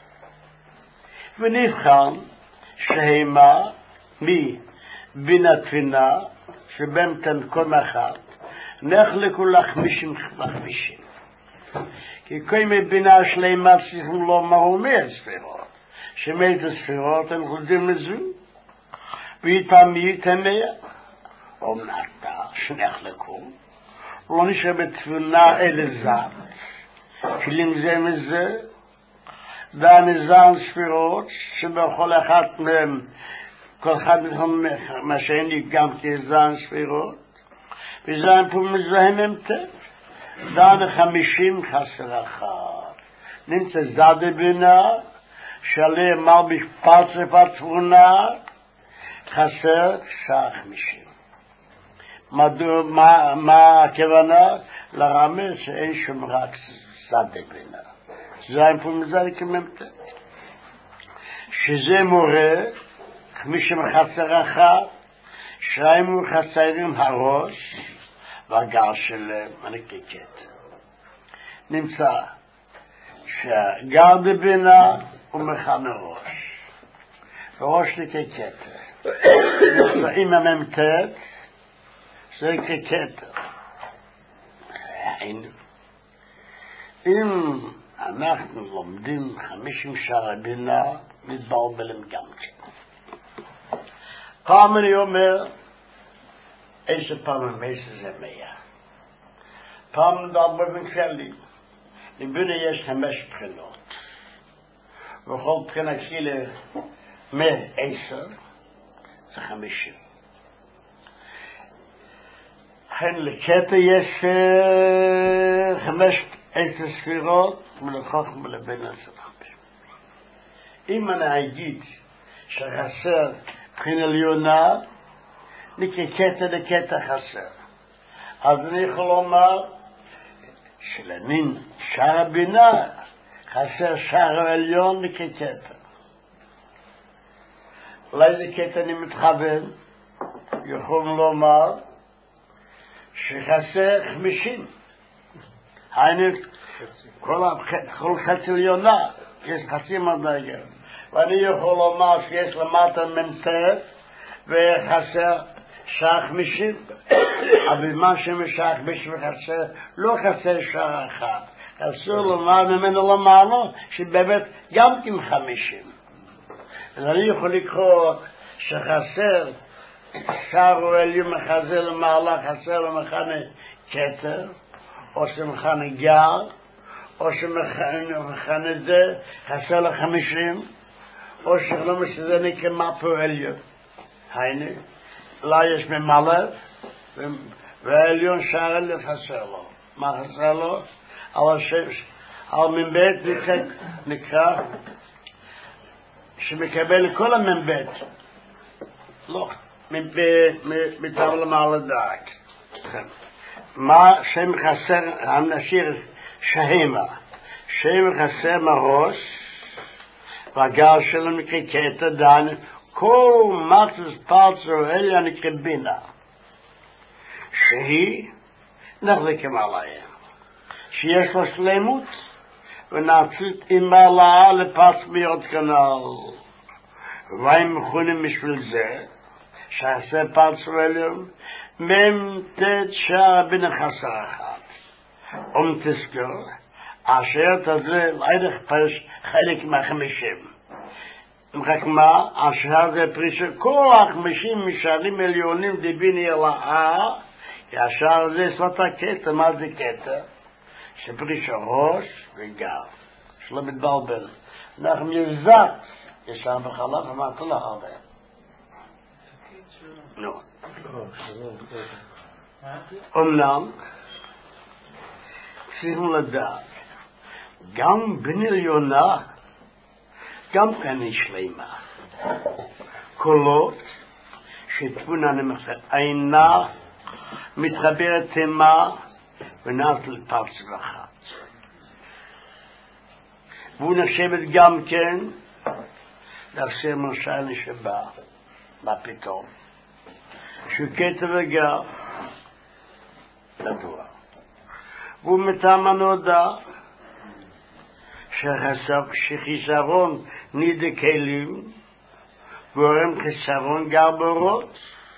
ונבחן שהימה מבינה תבינה, שבאמתן כל אחת, נחלקו לחמישים לחמישים. כי כל מבינה שלמה צריכים לו מה אומר ספירות. שמאיזה ספירות הם חולדים לזו. ואיתם מי תמיה. אומנתה שנחלקו. לא נשאר בתבונה אלה זן. כלים זה מזה. דני זן ספירות שבכל אחת מהם כל אחד מהם מה שאין גם כזן ספירות. וזן פה מזהם הם טף. דן חמישים חסר אחת. נמצא זדה בינה, שעליה מרביש פרצף התבונה, חסר שעה חמישים. מדוע, מה, מה הכוונה? לרמז שאין שום רק זדה בינה. זן פה מזהם כממת. שזה מורה, חמישים חסר אחת, שריימו חסרים הראש, והגר שלהם, אני כקטע. נמצא שהגר דבינה הוא מכנה ראש. ראש לכקטע. נמצא אם הממתת, זה כקטע. אם אנחנו לומדים חמישים שערי בינה, מתבלבלים גם כן. פעם אני אומר, איזה פעם איזה זה מאה. פעם מדבר בכללי. לבינה יש חמש בחינות. וכל בחינה כאילו מעשר, זה חמישים. לכן לקטע יש חמש עשר ספירות, ולחוכמה לבינה זה חמישים. אם אני אגיד שחסר בחינה עליונה, מכקטע לקטע חסר. אז אני יכול לומר שלמין שער הבינה חסר שער העליון מכקטע. לאיזה קטע אני מתכוון? יכולים לומר שחסר חמישים. היינו כל חצי עליונה, יש חצי מדרגה. ואני יכול לומר שיש למטה ממצאת וחסר שעה חמישים, אבל מה שמשעה חמישים וחסר, לא חסר שעה אחת. חסר לומר ממנו למענו, שבאמת גם כן חמישים. אז אני יכול לקרוא שחסר שער או עליון מחזר למעלה, חסר למחנה כתר, או שמחנה גר, או שמחנה זה, חסר לחמישים, או שלא משזה נקרא מפה עליון. היינו, לה יש ממלא, והעליון שער אלף חסר לו. מה חסר לו? אבל שש, על מבית נקרא, נקרא שמקבל כל המבית. לא, מטעם למעלה דק. מה שם חסר, הנשיר שהימה. שם חסר מראש, והגר שלו נקרא קטע דן, כל מצס פרצו אליה נקרא בינה. שהיא נחזיקים עליהם. שיש לו שלמות, ונעצית עם מעלה לפס מיות כנל. והם מכונים בשביל זה, שעשה פרצו אליהם, מם תת שער בינה חסר אחת. אום תזכור, אשר תזה לידך פרש חלק מהחמישים. רק מה, אשר זה פרישה, כל החמישים משערים עליונים דיביני אלאה, ישר זה סוטה קטע, מה זה קטע? שפרישה ראש וגב, שלא מתבלבל. אנחנו יזק, ישר בחלב, אמרת לה הרבה. נו. אמנם, צריכים לדעת, גם בן עליונה, גם כאן היא שלמה. קולות שתבונה נמחת עינה מתחברת תמה ונעת לפרץ ואחת. והוא נחשבת גם כן להחסר מרשע לשבא, מה פתאום? שהוא קטע וגר לדוע. והוא מטעם הנודע שחיסרון נידה כלים גורם חיסרון גר בורות.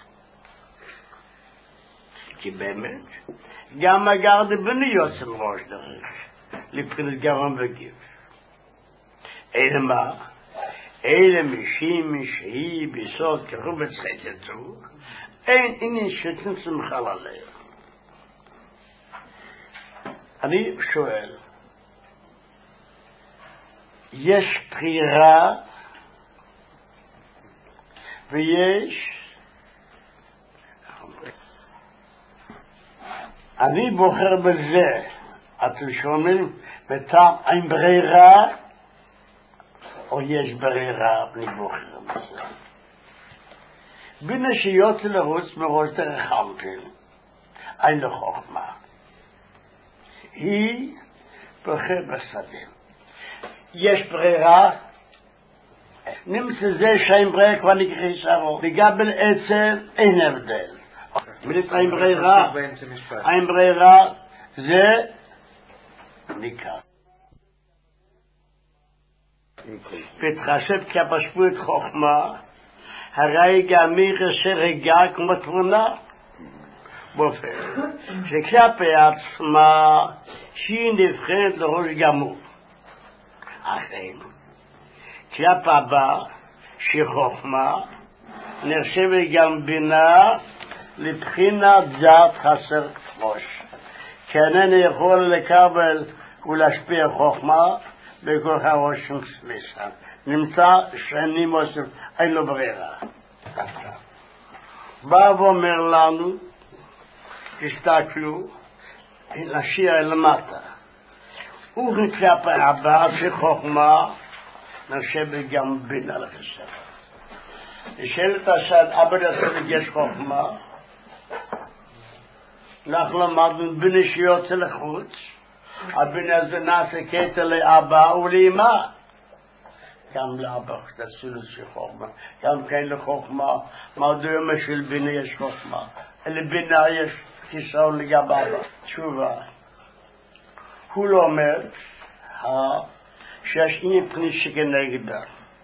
כי באמת גם הגר דבני יוצא מראש דרך לבחינת גרון וגיב. אלה מה? אלה משים שהיא בסוד כרובץ חטאתו, אין עניין שתן שמחה ללב. אני שואל, יש בחירה ויש, אני בוחר בזה, אתם שומעים, בטעם אין ברירה, או יש ברירה, אני בוחר בזה. בין השיוצא לרוץ מראש דרך אמפיל, אין לו חוכמה. היא בוחר בשדה. יש ברירה, נמצא זה שאין ברירה כבר נקרא שרו, לגבל עצם אין הבדל. מלית אין ברירה, אין ברירה זה נקרא. ותחשב כי הפשפו את חוכמה, הרי גם מי אשר הגע כמו תבונה. באופן, שכלפי עצמה שהיא נבחרת לראש גמור. אכן, כלפי הבא שחוכמה נחשבת גם בינה לבחינת דת חסר ראש. כי אינני יכול לקבל ולהשפיע חוכמה בכוח הראש שמסליסה. נמצא שאני מוסיף, אין לו ברירה. בא ואומר לנו, תסתכלו, נשאיר למטה. וכלפי הבא שחוכמה נחשבת גם בינה לחסר. נשאלת השד, אבל אצלנו יש חוכמה, אנחנו למדנו בינה שיוצא לחוץ, הבינה הזה נעשה קטע לאבא ולאמא. גם לאבא תעשו של חוכמה, גם כן לחוכמה, מהדומה של בינה יש חוכמה, לבינה יש כיסאון לגביו. תשובה, הוא לא אומר שיש אי פני שכנגדה,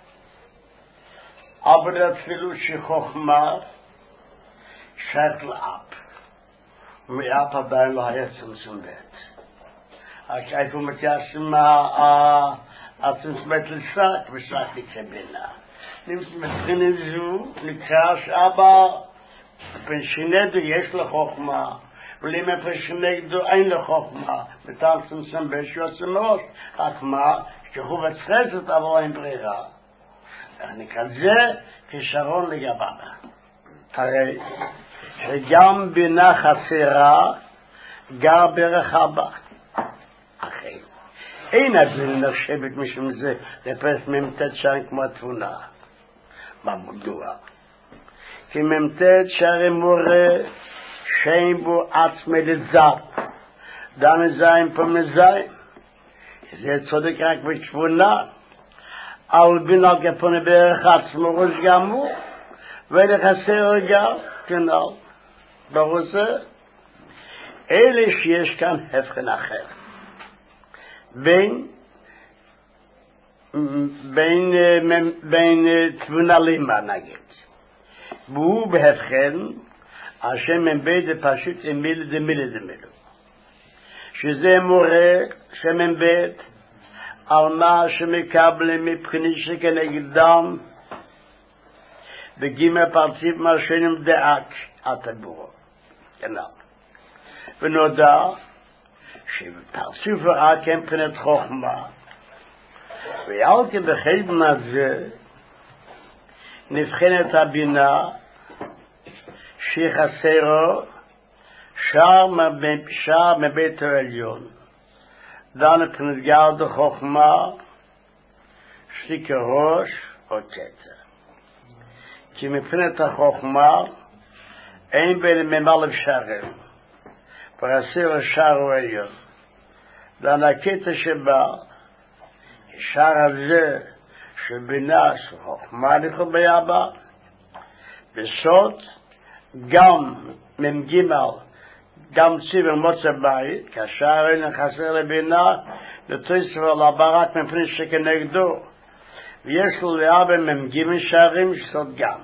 אבל אפילו שחוכמה שייך לאב, ומאב עדיין לא היה צמצום בית. איפה מתיישם הצמצמת לשק, ושק נקרא בינה. מבחינת זו נקרא שאבא פנשינדו יש לו חוכמה, ולאמא פנשינדו אין לו חוכמה, מטעם צמצם בית שיוצא מראש. רק מה? שהוא בצחצת אבל אין ברירה. נקרא זה כשרון לגביו. הרי שגם בינה חסרה גר ברחבה. אחרי. אין הדין נחשבת משום זה לפרס ממתת שערים כמו התבונה. מה מדוע? כי ממתת שערי מורה שאין בו עצמי לזת. דן זין פה מזין. זה צודק רק בתבונה. אבל בינה כפונה בערך עצמו ראש גמור. ולחסר גם כנל. ברור זה? אלה שיש כאן הבחן אחר. בין בין בין תבונה לימה נגיד. והוא בהבחן השם מבית פשוט אמיל דמיל דמיל. שזה מורה שמבית על מה שמקבלים מבחינת שכנגדם בגימי פרציב מרשנים דאק התבורו. כנל. ונודע שבפרציב ראה כמבחינת חוכמה ועל כבחלק הזה נבחנת הבינה שחסרו שער מבית העליון דן מבחינת גרד החוכמה שכראש או תתר. כי מבחינת החוכמה אין בין ממלב שערים פרסיר השער העליון. דן הקטע שבה השער הזה שבינה שחוכמה לחוביה בה בסוד גם ממגימל גם ציבר מוצא בית כשער אין חסר לבינה לתוספר לברת מפני שכנגדו ויש לו לאבא ממגימל שערים שסוד גם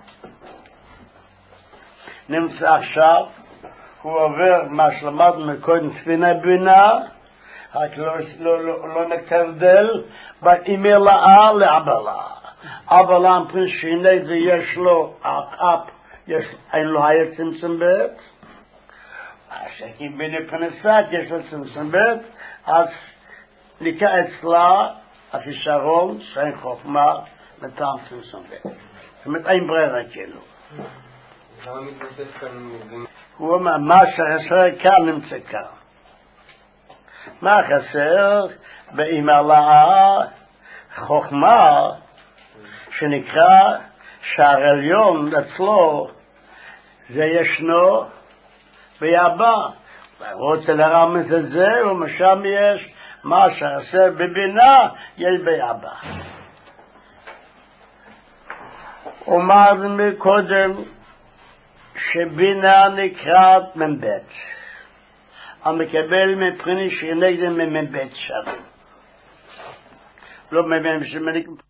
נמצא עכשיו הוא עובר מה שלמדנו מקודם ספינה בינה רק לא, לא, לא, לא נקרדל באימי לאה לעבלה עבלה מפני שהנה זה יש לו אף יש אין לו היה צמצם בית שכי ביני פנסת יש לו צמצם בית אז נקרא אצלה החישרון שאין חוכמה מטעם צמצם בית זאת אומרת אין ברירה כאילו למה מתנוסף כאן מבין? הוא אומר מה שחסר כאן נמצא כאן מה חסר באימלה חוכמה שנקרא שער עליון אצלו זה ישנו ביבא הוא רוצה לרמז את זה ומשם יש מה שחסר בבינה יש ביבא אמרנו קודם שבינה נקראת מבית המקבל מבחינת שנגדם מבית שם לא מבית שמניק